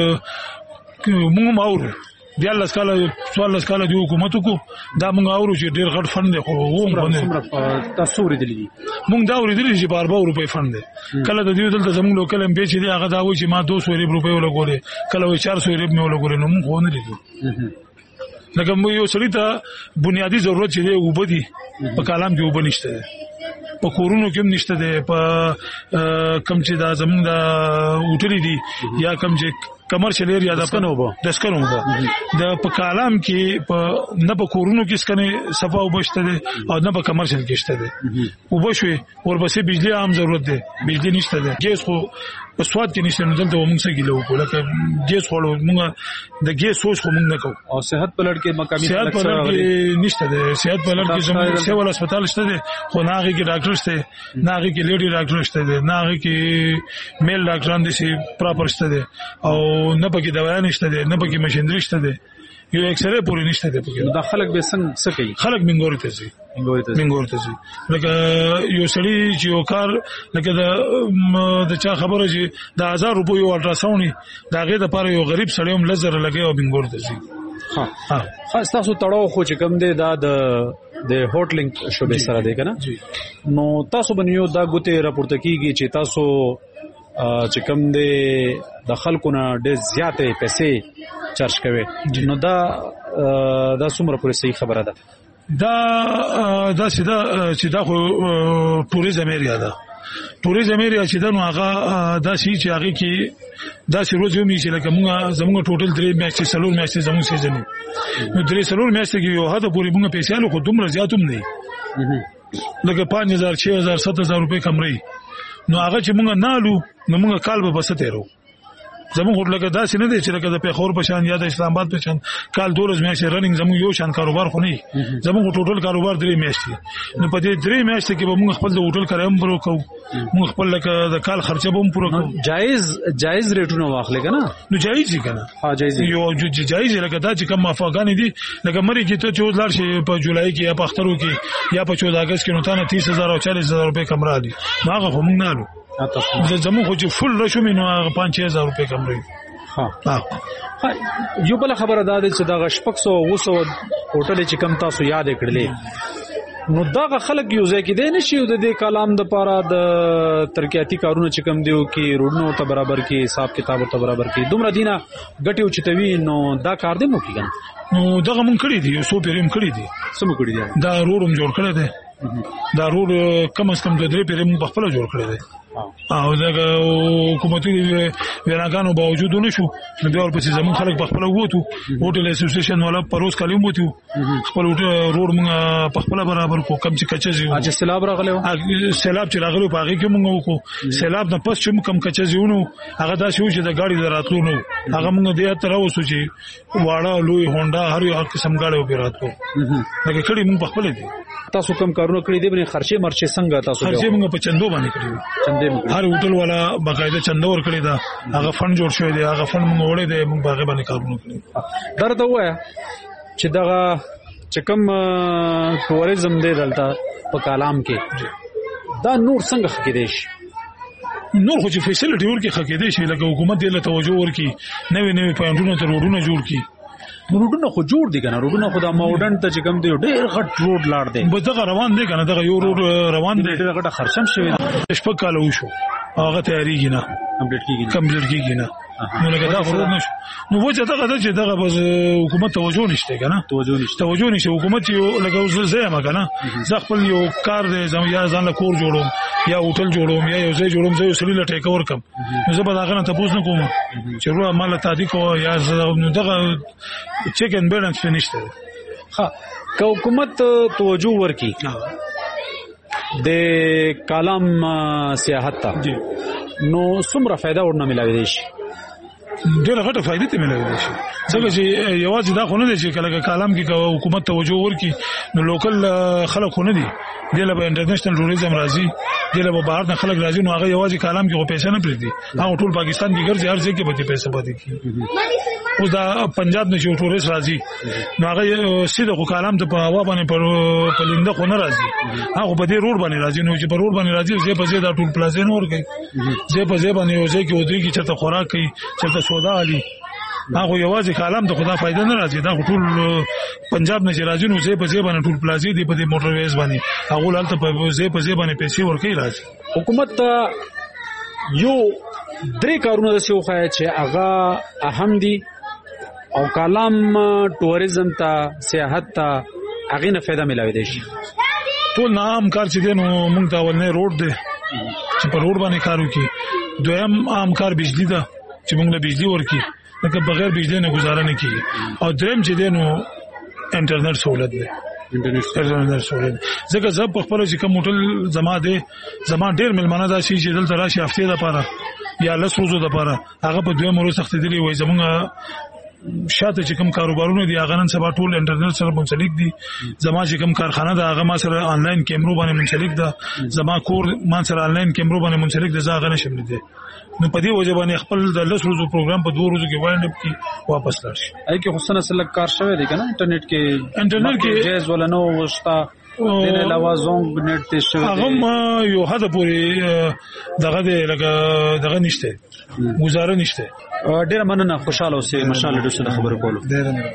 مونږ ماور بیا لاس کاله سوال لاس کاله دی حکومت کو دا مونږ اورو چې ډیر غټ فند دی خو ووم باندې تاسو ورېدلی دي مونږ دا ورېدلی چې بار بار روپے فند دی کله د دې دلته زموږ لوکل ام پی چې دی هغه دا وایي چې ما دو سو روپے ولګولې کله وایي چار سو روپے مې ولګولې نو مونږ نه لیدو لکه مو یو سړی ته بنیادی ضرورت چې دی وبدي په کلام کې وبنيشته په کورونو کې نشته ده په کم چې دا زمونږ د اوټری دي یا کم چې کمرشل ایریا د سکنو وبو د سکنو وبو د په کلام کې په نه په کورونو کې سکنه صفه وبشته ده او نه په کمرشل کې شته ده وبشوي ورپسې بجلی عام ضرورت ده بجلی نشته ده ګیس خو په سواد کې نشته نو دلته موږ څه ګیلو کو لکه ګیس خو موږ د ګیس سوچ خو موږ نه کوو او صحت پلټ کې مقامي صحت پلټ کې نشته ده صحت پلټ کې زموږ سیول هسپتال شته ده خو ناغي کې ډاکټر شته ناغي کې لیډي ډاکټر شته ده ناغي کې میل ډاکټران دي چې پراپر شته ده او نه پکې دوا نشته ده نه پکې ماشينري شته ده یو ایکس رے پوری نشته ده پکې دا خلک به څنګه څه کوي خلک منګوري ته سي منګوري ته سي لکه یو سړی چې یو کار لکه د د چا خبره چې د هزار روپیو یو الټراساوند دا غي د پاره یو غریب سړی هم لزر لګي او منګوري ته سي ها ها خاص تاسو تړاو خو چې کوم دی دا د د هوټلینګ شوبې سره دی کنه نو تاسو باندې یو دا ګوته راپورته کیږي چې تاسو چې کوم دی د خلکو نه ډېر زیاتې پیسې چارج کوي نو دا دا څومره پوره صحیح خبره ده دا دا سیدا چې دا خو ټوریزم ایریا ده ټوریزم ایریا چې دا نو هغه دا شي چې هغه کې دا سی روز یو می چې لکه موږ زموږ ټوټل درې میاشتې سلور میاشتې زموږ سیزن نو درې سلور میاشتې کې یو هدا پوری موږ پیسې له خو دومره زیاتوم نه لکه پنځه هزار شش هزار سات هزار روپے کمرې نو هغه چې موږ نالو نو موږ کال به بسته رو زموږ لکه داسې نه دی چې لکه د پیښور په شان یا د اسلام آباد په شان کال دولس میاشتې رننګ زموږ یو شان کاروبار خو نه زموږ ټوټل کاروبار درې میاشتې نو په دې درې میاشتې کې به موږ خپل د هوټل کرایم پرو کوو موږ خپل لکه د کال خرچه به هم پوره کوو جایز جایز ریټونه واخلې کنه نو جایز دي کنه ها جایز یو جایز لکه دا چې کوم افغان دي لکه مری کې ته چود لار شي په جولای کې یا په اخترو کې یا په چودہ اگست کې نو تانه تیس هزار او چالیس هزار روپے کمرا دي هغه هم موږ نه لو زموږ خو چې فل رشو مینو هغه پنځه هزار روپے کمرې ها یو بل خبره ده چې دا غشپک سو وسو هوټل چې کم تاسو یاد کړلې نو دغه خلک یو ځای کېدای نشي د دې کلام د پاره د ترقیاتي کارونه چې کوم دیو کې روډونو ته برابر کې حساب کتاب ته برابر کې دومره دینه ګټي او چتوي نو دا کار دې مو کېږي نو دغه مونږ کړی دی سو پیرم کړی دی سمو کړی دی دا روډم جوړ کړی دی دا روډ کم از کم د درې پیرم په خپل جوړ کړی دی او دغه حکومتي ویراګانو باوجود نشو نو بیا ورپسې زمون خلک په خپل ووتو هوټل اسوسییشن والا پروس کالم ووتو خپل روډ مونږ په خپل برابر کو کم چې کچې یو چې سیلاب راغلی سیلاب چې راغلی په هغه کې مونږ وکړو سیلاب نه پس چې کم کچې یو نو هغه دا شو چې د ګاډي دراتلو نو هغه مونږ دې تر اوسه چې واړه لوی هونډا هر یو قسم ګاډي وبراتو لکه کړي مونږ په خپل دي تاسو کوم کارونه کړی دي بنې خرچه مرچه څنګه تاسو خرچه مونږ په چندو باندې کړی هر هوټل والا باقاعده چنده ور کړی دا هغه فند جوړ شوی دی هغه فند موږ وړي دی موږ باغ باندې کارونه کړی درته وایا چې دا چې کوم ټوریزم دی دلته په کلام کې دا نور څنګه خکې دی شي نور خو چې فیسیلیټي ورکې خکې دی شي لکه حکومت دې له توجه ورکي نوې نوې پوینټونه ته روډونه جوړ کړي روډونه خو جوړ دي کنه روډونه خو د ماډرن ته چې کوم دی ډېر غټ روډ لاړ دی به دغه روان دی کنه دغه یو روډ روان دی ډېر غټه خرچم شوی شپږ کال وشو هغه تیاریږي نه کمپلیټ کیږي کمپلیټ کیږي نه نو لکه دا روډ نشو نو وجه دغه د چې دغه بس حکومت توجه نشته کنه توجه نشته توجه نشته حکومت یو لکه اوس زه ما کنه زه خپل یو کار دی زم یا ځان له کور جوړوم یا هوټل جوړوم یا یو ځای جوړوم زه یو سړي له ټیک اور کم نو زه به دا غنه تاسو نه کوم چې روه مال تادی کو یا دغه چیک ان بیلانس نشته ها که حکومت توجه ورکي د کلام سیاحت ته نو څومره فائدہ ورنه ملوي دي شي ډېر غټه فائدې ته ملوي دي شي ځکه چې یوازې دا خو نه دي چې کله کلام کې حکومت توجه ورکي نو لوکل خلک خو نه دي دله به انټرنیشنل ټوریزم راځي دله به بهر نه خلک راځي نو هغه یوازې کلام کې خو پیسې نه پریږدي هغه ټول پاکستان کې ګرځي هر ځای کې به پیسې پاتې کیږي اوس دا پنجاب نه چې ټوریست راځي نو هغه سیده خو کلام ته په هوا باندې پر پلنده خو نه راځي هغه په دې روډ باندې راځي نو چې په روډ باندې راځي زه په زه دا ټول پلازې نور کوي زه په زه باندې یو ځای کې ودرېږي چې ته خوراک کوي چې ته سودا علي هغه یوازې کلام ته خدا فائدہ نه راځي دا ټول پنجاب نه چې راځي نو زه په زه باندې ټول پلازې دی په دې موټر ویز باندې هغه لالته په زه په زه باندې پیسې ورکوي راځي حکومت یو درې کارونه د سیو خای چې هغه اهم دي او کلام ټوریزم ته سیاحت ته هغه نه فائدہ ملوي دي شي ټول نام کار چې دي نو موږ ته ولنه روډ دی چې په روډ باندې کار وکړي دویم عام کار بجلی ده چې موږ له بجلی ورکی لکه بغیر بجلی نه گزاره نه کیږي او دریم چې دی نو انټرنیټ سہولت دی انټرنیټ سہولت ځکه زه په خپل چې کوم هوټل زما دی زما ډیر ملمانه دا شي چې دلته راشي هفته ده لپاره یا لس ورځې لپاره هغه په دوه مرو سخت دي وای زمونږ شاته چې کوم کاروبارونه دي هغه نن سبا ټول انټرنیټ سره منسلک دي زما چې کوم کارخانه ده هغه ما سره آنلاین کیمرو باندې منسلک ده زما کور ما سره آنلاین کیمرو باندې منسلک ده زه هغه نشم لیدای نو په دې وجه باندې خپل د لس ورځو پروګرام په دوه ورځو کې وایند اپ کی واپس لاړ شي اې کې حسن اصل کار شوی دی کنه انټرنیټ کې انټرنیټ کې جیز ولا نو وستا د علاوه زونګ نت ته شوی هغه ما یو حد پورې دغه دغه دغه نشته گزاره نشته ډیر مننه خوشاله اوسې مشال ډېر څه خبرو کولو ډیر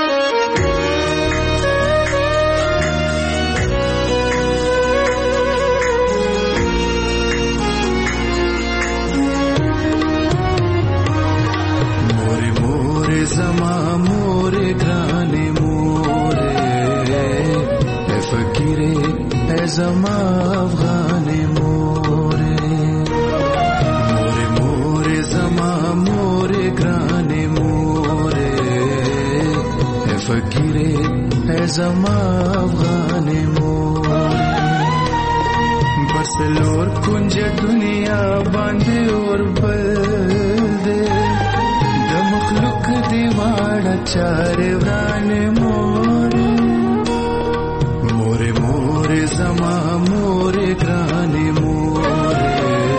زما افغاني مورې مورې مورې زما مورې ګرانې مورې فقیرې زما افغاني مورې بس لور کنج دنیا باندې اور بل دې د مخلوق دی واړه چارې ورانې مورې مورې مورې زما مورې ګرانې مورې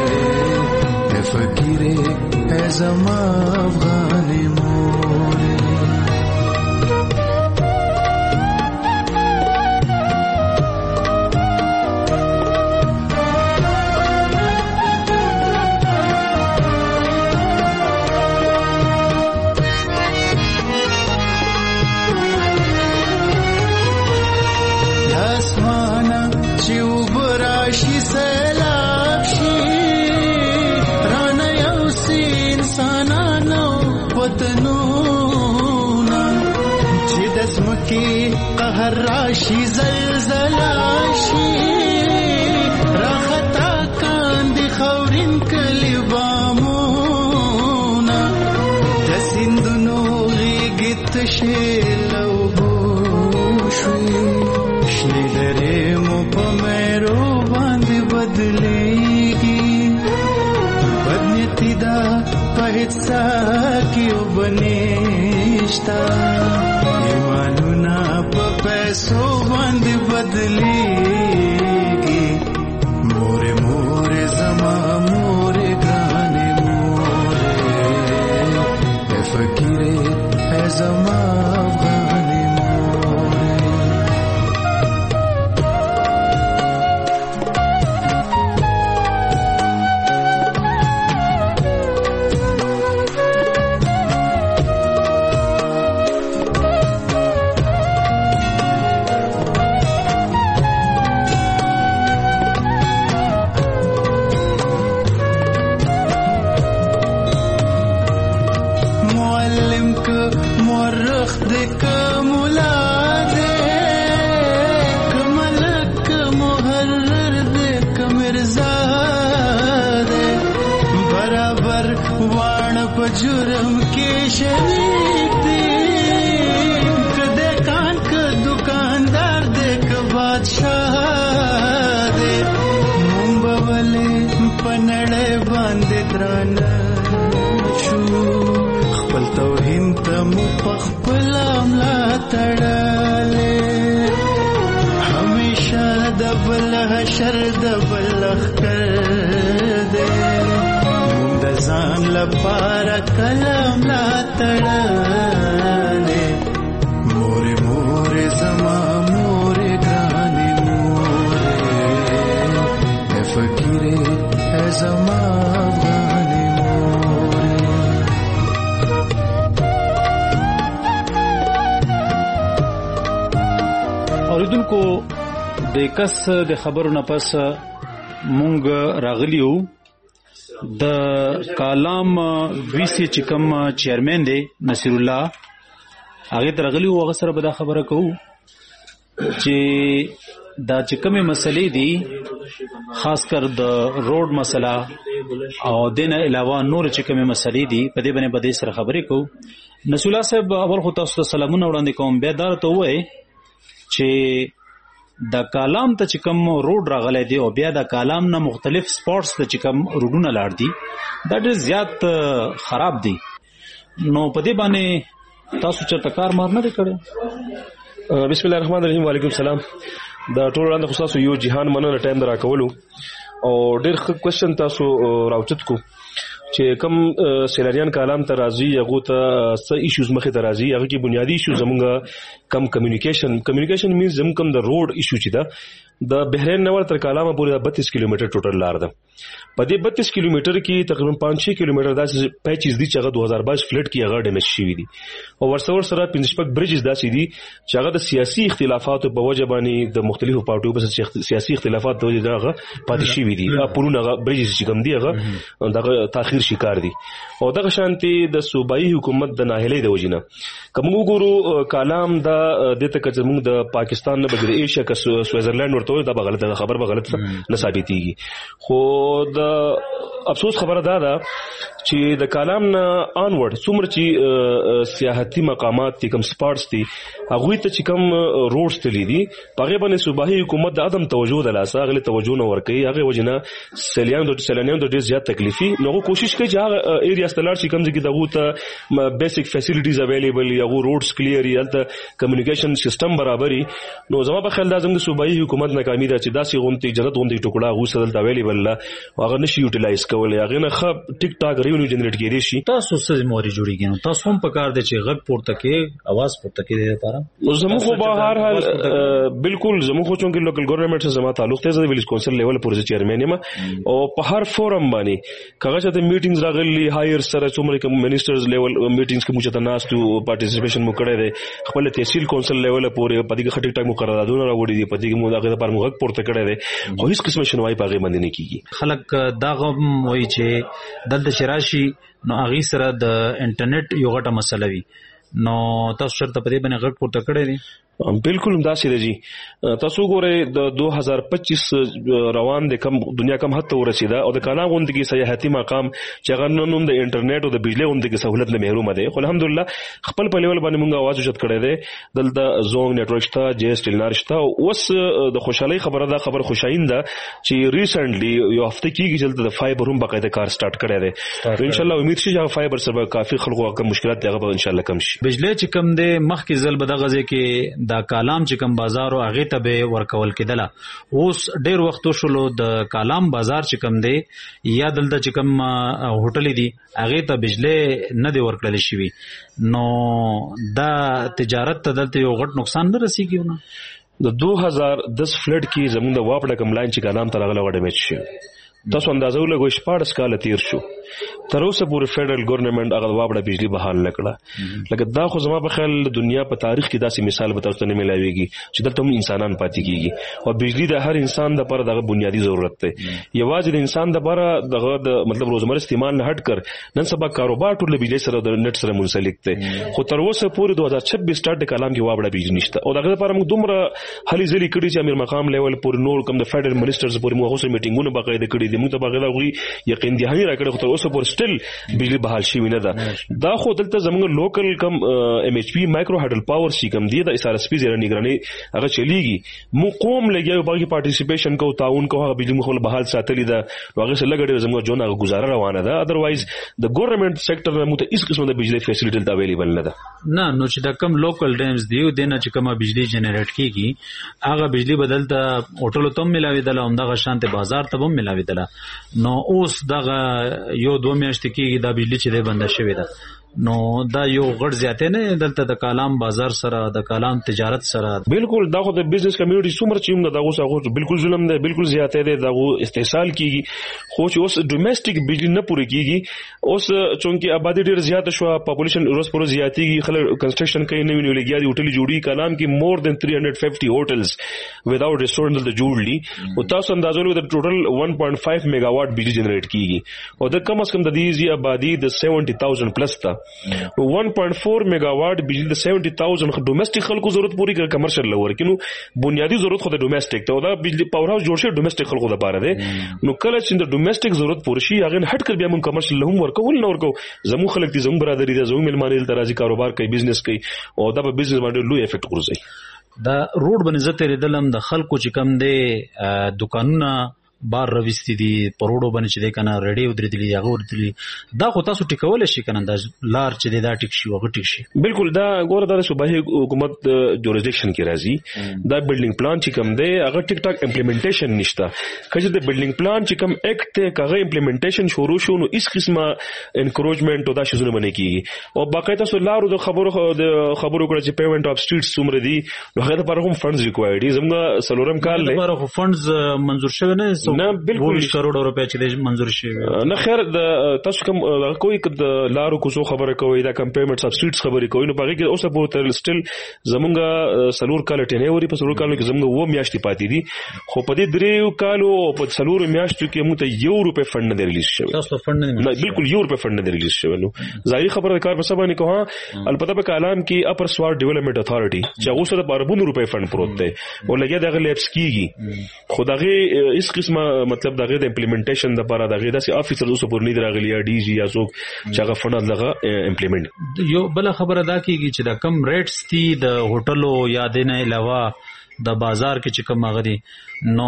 فقیرې زما افغاني مورې That's why راشي سیلاب شي رانه یو سي انسانانو وطنونه چې د ځمکې قهر راشي زلزله شي راخطا کاندي خاورین کلي بامونه د سیندونو غیږې تشې لوبو شوي شنې درې مو په مېرو باندې بدلېږي بدنیتي دا په هېڅ څه کې اوبه نشته ایمانونه په پیسو باندې بدلېږي مورې مورې زما مورې ګرانې مورې ای فقیرې ای زما افغانې مورې جرم کې شریک دی کده کان که دکاندار دې که بادشاہ دې مونږ به ولې په نړۍ باندې درانه شو خپل توهین ته مو په خپله ملا تړلې همیشه د بل حشر د بل لښکر دی ځان لپاره کلم لا تړلې مورې مورې زما مورې ګرانې مورې ای فقیرې ای زما افغانې مورې اوریدونکو د کس د خبرو نه پس مونږ راغلیو د کالام وی سی چې کوم چیرمن دی نصیر الله هغه ترغلی او هغه سره به دا خبره کوو چې دا چې کومه مسلې دي خاص کر د روډ مسله او دنه علاوه نور چې کومه مسلې دي په دې باندې به سره خبرې کوو نصیر الله صاحب اول خو تاسو ته سلامونه وړاندې کوم بیا دا ته وای چې د کالام ته چې کوم روډ راغلی دی او بیا د کالام نه مختلف سپورټس ته چې کوم روډونه لاړ دي دا ډېر زیات خراب دي نو په دې باندې تاسو چېرته کار مار نه دی کړی بسم الله الرحمن الرحیم وعلیکم السلام دا ټول وړاندې خو تاسو یو جهان مننه ټایم در راکولو او ډېر ښه کوېسچن تاسو راوچت کو چې کم سیلاریان کالام ته راځي هغه ته څه ایشوز مخې ته راځي هغه کې بنیادی ایشو زمونږ کم کمیونیکیشن کمیونیکیشن مینز زموږ کم د روډ ایشو چې دا د بحرین نور تر کالامه پورې بتیس کیلومتر ټوټل لار ده په دې بتیس کیلومتر کې تقریبا پانچ شش کیلومتر داسې پیچز دي چې هغه دو هزار بایس فلډ کې هغه ډیمیج شوی دي او ورسره سره پنځه شپږ بریجز داسې دي چې هغه د سیاسي اختلافاتو په وجه باندې د مختلفو پارټیو په سیاسي اختلافات د وجه هغه پاتې شوی دي پرونه هغه بریجز چې کوم دي هغه دغه تاخير شکار دي او دغه شانتي د صوبایي حکومت د ناهلۍ د وجنه کوم وګورو کالام دا د تک زموږ د پاکستان نه بغیر ایشیا کا سوئزرلند ورته دا غلطه خبر به غلط نه ثابتېږي خو د افسوس خبره دا ده چې د کالام نه آنورډ څومره چې سیاحتي مقامات دي کوم سپارټس دي هغه ته چې کوم روډز تللی دي هغه باندې صوبایي حکومت د عدم توجه د لاسه هغه توجه نه ورکوي هغه وجنه سیلیان د سیلانیان د ډیر زیات تکلیفي نو کوشش کوي چې هغه ایریا ستلار چې کوم ځای کې دغه ته بیسیک فیسیلیټیز اویلیبل یا روډز کلیر یا د کمیونیکیشن سیستم برابرۍ نو زما په خیال دا زموږ صوبایي حکومت ناکامي ده چې داسې غونډې جنت غونډې ټوکړه هغه سره اویلیبل لا هغه نشي یوټیلایز کولای هغه نه خپ ټیک ټاک ریونیو جنریټ کړي شي تاسو څه موري جوړیږي نو تاسو هم په کار دي چې غږ پورته کې आवाज پورته کې لپاره نو زموږ خو به هر حال بالکل زموږ خو چې لوکل ګورنمنت سره زما تعلق ته د ویلیج کونسل لیول پروژه چیرمن یم او په هر فورم باندې کغه چې د میټینګز راغلي هایر سره څومره کوم منیسټرز لیول میټینګز کې موږ ته ناس ټو پارټیسپیشن مو کړی دی خپل تحصیل کونسل لیول پورې په دې خټک ټایم قراردادونه راوړي دي په دې کې موږ هغه لپاره موږ پورته کړی دی خو هیڅ قسم شنوای په هغه باندې نه کیږي. خلک دا غم وایي چې دلته شراشي نو هغه سره د انټرنیټ یو غټه مسله وي نو تاسو شرط په دې باندې غټ پورته کړی دی. بالکل همداسې دی جی. تاسو ګورئ د دو هزار پچیس روان د کم دنیا کم حد ته ورسېده او د کالا غوندګي سیاحتي مقام چې هغه نن هم د انټرنیټ او د بجلی غوندګي سہولت نه محروم دی. خو الحمدلله خپل په لیول باندې موږ आवाज اوچت کړی دی. دلته زونګ نتورک شته، جی اس ټیلنار شته. اوس د خوشحالي خبره ده، خبر خوشاینده چې ریسنټلی یو هفته کېږي چې د فایبر هم باقاعده کار سٹارټ کړی دی. ان شاء الله امید شي چې فایبر سره کافي خلکو کوم مشکلات هغه به ان شاء الله کم شي. بجلی چې کم دی مخکې ځل به دغه ځای کې دا کالام چې کم بازار او هغه ته به ورکول کېدله. اوس ډیر وخت شولو د کالام بازار چې کم دی یا دلته چې کم هوټل دي هغه ته بجلی نه دی ورکړل شوی نو دا تجارت ته دلته یو غټ نقصان نه رسیږي نه. د دو هزار دس فلډ کې زموږ د واپډه کم لاین چې کالام ته راغله وړه میچ شي. تاسو اندازه ولګوئ شپاړس کاله تیر شو تر اوسه پورې فیډرل ګورنمنت هغه واپډه بجلی بحال نه کړه. لکه دا خو زما په خیال دنیا په تاریخ کې داسې مثال به تاسو ته نه ملاويږي چې دلته هم انسانان پاتې کیږي او بجلی د هر انسان لپاره دغه بنیادی ضرورت دی. یوازې د انسان لپاره دغه د مطلب روزمره استعمال نه هټ کر نن سبا کاروبار ټول بجلی سره د نت سره منسلک دی. خو تر اوسه پورې دوه هزار چھبیس سٹارټ د کلام کې واپډه بجلی نشته او دغه لپاره موږ دومره هلي ځلي کړي چې امیر مقام لیول پورې نور کوم د فیډرل منسټرز پورې موږ اوسه میټینګونه باقاعده کړي دي. موږ ته باقاعده یقین دهانی راکړه خو تر اوسه پورې سټل بجلی بحال شوی نه ده. دا خو دلته زموږ لوکل کم ام ایچ پی مایکرو هایډل پاور سی کم دی د اس ار اس پی زیره نگرانی هغه چلیږي. مو قوم لګیاو باقي پارټیسیپیشن کو تعاون کو هغه بجلی مخول بحال ساتلی ده هغه سره لګړي زموږ جون هغه گزاره روانه ده. اذروایز د ګورنمنت سېکټر نه مو ته هیڅ قسم د بجلی فیسیلیټي اویلیبل نه ده. نه نو چې دا کم لوکل ډیمز دی دنه چې کومه بجلی جنریټ کیږي هغه بجلی بدلته هوټلو ته ملاوي دله هم دغه شانته بازار ته هم ملاوي دله. نو اوس دغه یو دوه میاشتې کېږي دا بجلی چې دی بنده شوې ده نو دا یو غټ زیاتې نه دلته د کالام بازار سره د کالام تجارت سره. بالکل دا خو د بزنس کمیونټي څومره چې موږ دغه څه بالکل ظلم دی، بالکل زیاتې دی، دغه استحصال کیږي. خو چې اوس ډومېسټک بجلی نه پوره کیږي اوس چونکې آبادی ډیر زیات شو، پاپولیشن روز پر روز زیاتېږي، خلک کنسټرکشن کوي، نوې نوې لګیا دي، هوټل جوړي. کالام کې مور دین تhree hundred fifty هوټلز وداوټ ریسټورنټ د جوړلي او تاسو اندازو لګو د ټوټل one point five میگاواټ بجلی جنریټ کیږي او د کم از کم د دې آبادی د seventy thousand پلس تا one point four میگاواټ بجلی د seventy thousand ډومېسټک خلکو ضرورت پوری کړ کمرشل لور کینو بنیادی ضرورت خو د ډومېسټک ته دا بجلی پاور هاوس جوړ شي ډومېسټک خلکو لپاره دی. نو کله چې د ډومېسټک ضرورت پوری شي هغه هټ کړ بیا موږ کمرشل هم ورکول نه ورکو. زمو خلک دي زمو برادری دي زمو ملمانې ترازی کاروبار کوي، بزنس کوي او دا په بزنس باندې لوی افیکټ ورځي. دا روډ باندې زته ریدلم د خلکو چې کم دی دکانونه بار رويستي دي پروړو باندې چې د کنه ریډیو درېدلی هغه ورتلی دا خو تاسو ټیکول شي کنه دا لار چې دا ټیک شي هغه ټیک شي. بالکل دا ګوره د صوبایي حکومت جوریسډکشن کې راځي. دا بلډینګ پلان چې کوم دی هغه ټیک ټاک امپلیمنټیشن نشته. کله د بلډینګ پلان چې کوم اکټ ته هغه امپلیمنټیشن شروع شو نو هیڅ قسمه انکروچمنت او دا شزونه باندې کیږي او باقاعده تاسو لارو د خبرو د خبرو کړه چې پیمنٹ اف سټریټس څومره دي نو هغه لپاره هم فندز ریکوایرډ دي. زموږ سلورم کال لپاره خو فندز منظور شوی نه نه بالکل کروڑ روپے چې منظور شي نه. خیر د تاسو کوم کوئی د لارو کوڅو خبره کوي دا کم پیمنټ سبسټریټس خبرې کوي نو باقي کې اوسه پورې تر سټل زمونږ سلور کال ټینیوري په سلور کالو کې زمونږ و میاشتې پاتې دي خو په دې دریو کالو په سلور میاشتو کې موږ ته یو روپے فند نه ریلیز شوی. تاسو فند نه بالکل یو روپے فند نه ریلیز شوی. نو ظاهري خبره کار په سبا نه کوه البته په کالام کې اپر سوار ډیولپمنٹ اتھارټي چې هغه سره اربونو روپے فند پروت دی او لګیا دغه لیپس کیږي خو دغه هیڅ قسمه مطلب دغه د امپلیمنټیشن د لپاره دغه داسې افیسر اوس پورې نه راغلی ډي جی یا څوک چې هغه فند دغه امپلیمنٹ. یو بل خبره دا کیږي چې دا کم ریټس دي د هوټلو یا د نه علاوه د بازار کې چې کوم غدي نو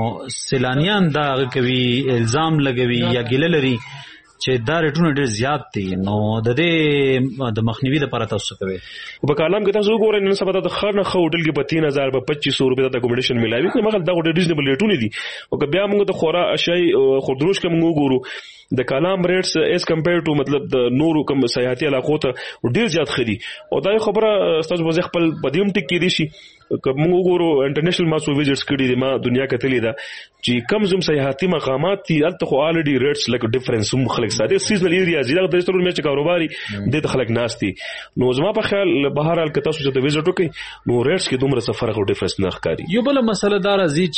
سیلانیان دا کوي الزام لګوي یا ګیله لري چې دا ریټونه ډېر زیات دي نو د دې د مخنیوي لپاره تاسو کوي. په کالام کې تاسو وګورئ نن سبا د خرنه خو هوټل کې په تین هزار په پچیس سو روپے د اکوموډیشن ملایوي کوي مګر دا ډېر ریزنبل ریټونه دي او که بیا موږ د خورا اشیاء خودروش کوم وګورو د کالام ریټس اس کمپیر ټو مطلب د نورو کوم سیاحتي علاقو ته ډیر زیات خري او دا خبره تاسو به خپل پدیم ټیک کې دي شي کوم وګورو انټرنیشنل ماسو ویزټس کړي دي ما دنیا کتلې ده چې کم زم سیاحتي مقامات دي الته خو الریډي ریټس لکه ډیفرنس هم خلک ساده سیزنل ایریا زیاده د سترو مې کاروباري د خلک ناشتي نو زما په خیال بهر حال که تاسو چې د ویزټ وکړي نو ریټس کې دومره څه فرق او ډیفرنس نه ښکاري. یو بل مسله دا راځي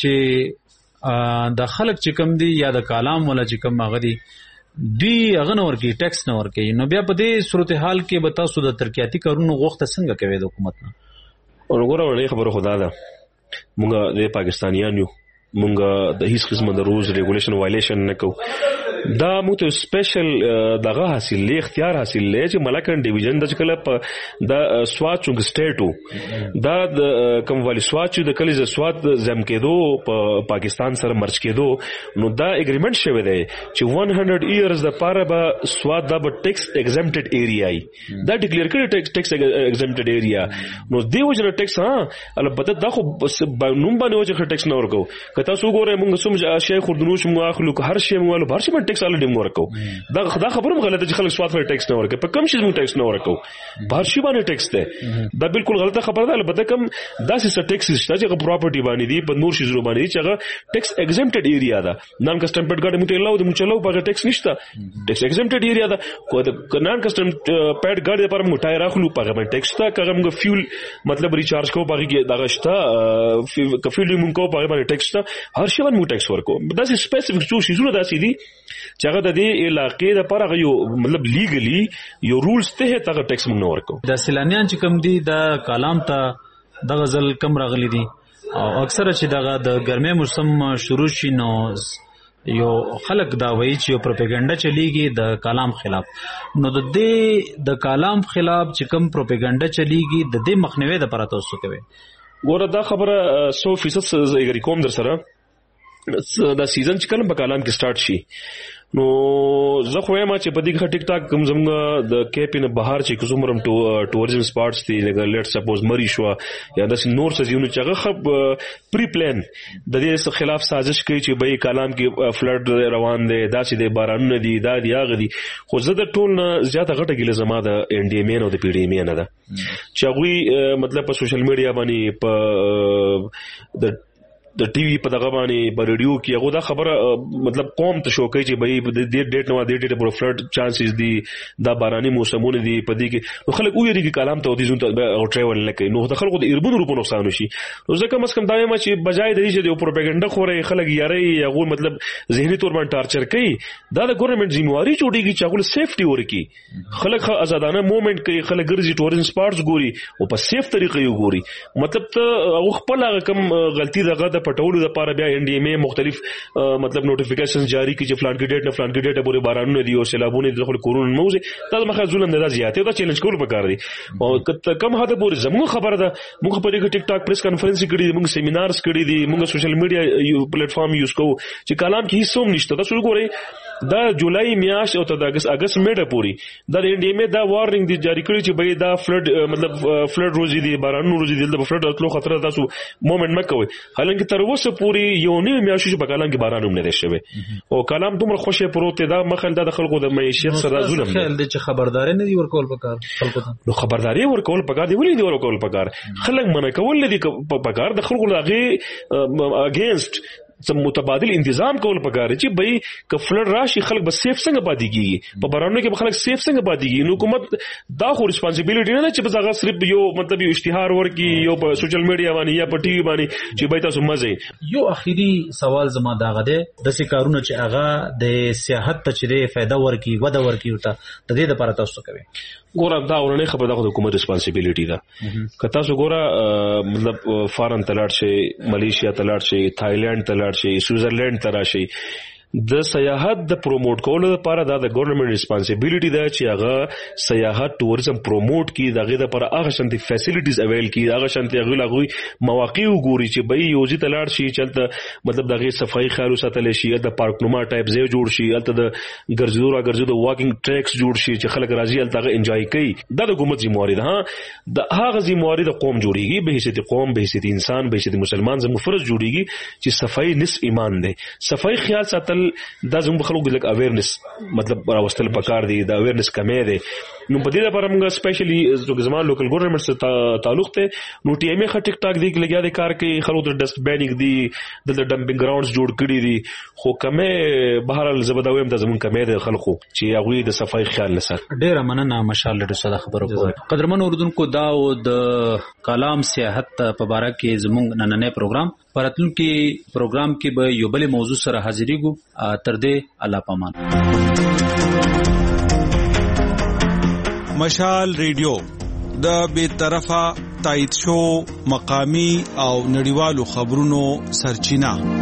چې د خلک چې کم دي یا د کالام ولا چې کم هغه دي دی هغه نور کې ټیکس نه ورکي نو بیا په دې صورتحال کې به تاسو د ترقیاتي کارونو غوښته څنګه کوي د حکومت نه؟ وګوره خبره خدا ده مونږ د پاکستانیان یو مونږ د هیڅ قسمه د روز ریګولیشن وایلیشن نه کوو دا موږ سپیشل دغه حاصل له اختیار حاصل له چې ملکن ډیویژن د کله په د سوات چونګ سټیټو دا د کوم والی سوات چې د کله ز سوات زم کېدو په پاکستان سره مرج کېدو نو دا اګریمنت شوی دی چې one hundred ایرز د پاره به سوات دا به ټیکس ایگزمپټډ ایریا ای دا ډیکلیئر کړی ټیکس ایگزمپټډ ایریا نو دی وجه ټیکس ها البته دا خو نوم باندې وجه ټیکس نه ورکو کته سو ګوره موږ سم اشیاء خوردنوش موږ اخلو هر شی موږ هر شی ټیکس الډیم ورکو دا دا خبره غلطه چې خلک سواد پر ټیکس نه ورکو په کم شي موږ ټیکس نه ورکو بهر شي باندې ټیکس ده دا بالکل غلطه خبره ده البته کم داسې څه ټیکس شته چې پراپرټي باندې دی په نور شي زرو باندې چې هغه ټیکس ایگزمپټډ ایریا ده نان کسٹم پیډ ګاډي موږ ته لاو د موږ چلو په ټیکس نشته ټیکس ایگزمپټډ ایریا ده کو د نان کسٹم پیډ ګاډي لپاره موږ ټایر اخلو په باندې ټیکس ته کغه موږ فیول مطلب ریچارج کو باغی دغه شته کفیل موږ کو په باندې ټیکس ته هر شي باندې موږ ټیکس ورکو دا سپیسیفیک څه شي زونه داسې دي چې هغه د دې علاقې لپاره یو مطلب لیګلی یو رولز ته هغه ټیکس موږ نه ورکو. د سیلانیان چې کم دي د کالام ته د غزل کم راغلي دي او اکثره چې دغه د ګرمۍ موسم شروع شي نو یو خلک دا وایي چې یو پروپاګاندا چلیږي د کالام خلاف نو د دې د کالام خلاف چې کم پروپاګاندا چلیږي د دې مخنیوي لپاره تاسو کوي. ګوره دا خبره سو فیصد زه کوم در سره دا سیزن چې کله په کالام کې سٹارټ شي نو زه خو یم چې په دې کې ټیک ټاک کوم زموږ د کیپین بهر چې کومرم ټوریزم سپاټس دي لکه لیټ سپوز مری شو یا د نور څه ځینو چې هغه خپ پری پلان د دې خلاف سازش کوي چې به کالام کې فلډ روان دي داسې د بارانونه دي دا دی هغه دي خو زه د ټول نه زیاته غټه ګیله زما د ان ډي ام او د پی ډي ام نه ده چې هغه مطلب په سوشل میډیا باندې په د د ټي وي په دغه باندې په ریډیو کې هغه دا خبره مطلب قوم ته شو کوي چې به د دې ډیټ نو د ډیټ پر فلډ چانسز دي دا باراني موسمونه دي په دې کې نو خلک ویری کې کلام ته د زون ته او ټریول نه کوي نو د خلکو د اربون روپو نقصان شي نو ځکه مس کم دا ما چې بجای د دې چې د پروپاګاندا خوري خلک یاري هغه مطلب ذهني تور باندې ټارچر کوي دا د ګورنمنت ذمہواری جوړیږي چې هغه سیفټي ورکی خلک آزادانه موومېنت کوي خلک ګرځي ټوریزم سپاټس ګوري او په سیف طریقې یو ګوري مطلب ته او خپل هغه کم غلطي دغه د پټولو لپاره بیا ان ډي ام مختلف مطلب نوټیفیکیشنز جاری کی چې فلان کې ډیټ نه فلان کې ډیټ پورې بارانونه دي او سیلابونه دي خو کورونه موزه دا مخه ظلم نه زیاته دا چیلنج کول پکار دي او کم هدا پورې زموږ خبره ده موږ په دې ټیک ټاک پریس کانفرنس کړي موږ سیمینارز کړي دي موږ سوشل میډیا پلیټ فارم یوز کوو چې کلام کې هیڅ هم نشته دا څه ګوري دا جولای میاشت او د اگست اگست میډه پوری دا ان ډي ام دا وارننګ دي جاری کړی چې به دا فلډ مطلب فلډ روزي دي بارانونه روزي دي د فلډ اتلو خطر تاسو مومنت مکوي حالانکه تر اوسه پوری یو نه میاشت په کلام کې باران هم نه شوی او کلام دومره خوشی پروت دا مخل د خلکو د معیشت سره ظلم خیال دي چې خبرداري نه دی ورکول پکار خلکو ته نو خبرداري ورکول پکار دی ولې دی ورکول پکار خلک منع کول دي پکار د خلکو لاغي اگینست سم متبادل انتظام کول پکار چې بای کفلر راشي خلک بس سیف څنګه پاتې کیږي په بارانو کې خلک سیف څنګه پاتې کیږي نو حکومت دا خو ریسپانسیبিলিټی نه چې بس هغه صرف یو مطلب یو اشتهار ورکی یو په سوشل میډیا باندې یا په ټي وي باندې چې بای تاسو مزه یو اخیری سوال زما داغه ده د سې کارونه چې هغه د سیاحت ته چې فائدہ ورکی وده ورکی وته د دې لپاره تاسو کوي ګوره دا ورنه خبره د حکومت ریسپانسیبিলিټی ده که تاسو ګوره مطلب فارن تلاړ شي ملیشیا تلاړ شي تایلند تلاړ شي سویزرلند تراشي د سیاحت د پروموټ کولو لپاره دا د ګورنمنت ریسپانسیبিলিټی ده چې هغه سیاحت ټوریزم پروموټ کړي دغه لپاره هغه شانتي فیسیلیټیز اویل کړي هغه شانتي هغه لغوي مواقع وګوري چې به یوځي تلاړ شي چلته مطلب دغه صفائی خیال ساتل شي د پارک نما ټایپ ځای جوړ شي الته د ګرځېدو را ګرځېدو واکینګ ټریکس جوړ شي چې خلک راځي الته انجوای کوي دا د حکومت ذمہواری ده ها د هغه ذمہواری د قوم جوړیږي به حیثیت قوم به حیثیت انسان به حیثیت مسلمان زموږ فرض جوړیږي چې صفائی نصف ایمان ده صفائی خیال ساتل اول دا زموږ خلکو لک اویرنس مطلب راوستل پکار دی دا اویرنس کمې دی نو په دې لپاره موږ سپیشلی چې زموږ لوکل ګورنمنت سره تعلق ته نو ټي ایم ای ټیک ټاک دی کې لګیا دي کار کوي خلکو د ډسټ بینینګ دی د ډمپینګ ګراوندز جوړ کړی دي خو کمې بهرال زبداویم د زموږ کمې د خلکو چې هغه د صفای خیال لسر ډیره مننه مشال ډیره صدا خبرو کوي قدرمن اوردونکو دا او د کلام سیاحت په باره کې زموږ نننې پروګرام پراتلونکي پروګرام کې به یو بل موضوع سره حاضرېږو تر دې الله پامان مشال ریډیو د بے طرفه تایید شو مقامی او نړیوالو خبرونو سرچینه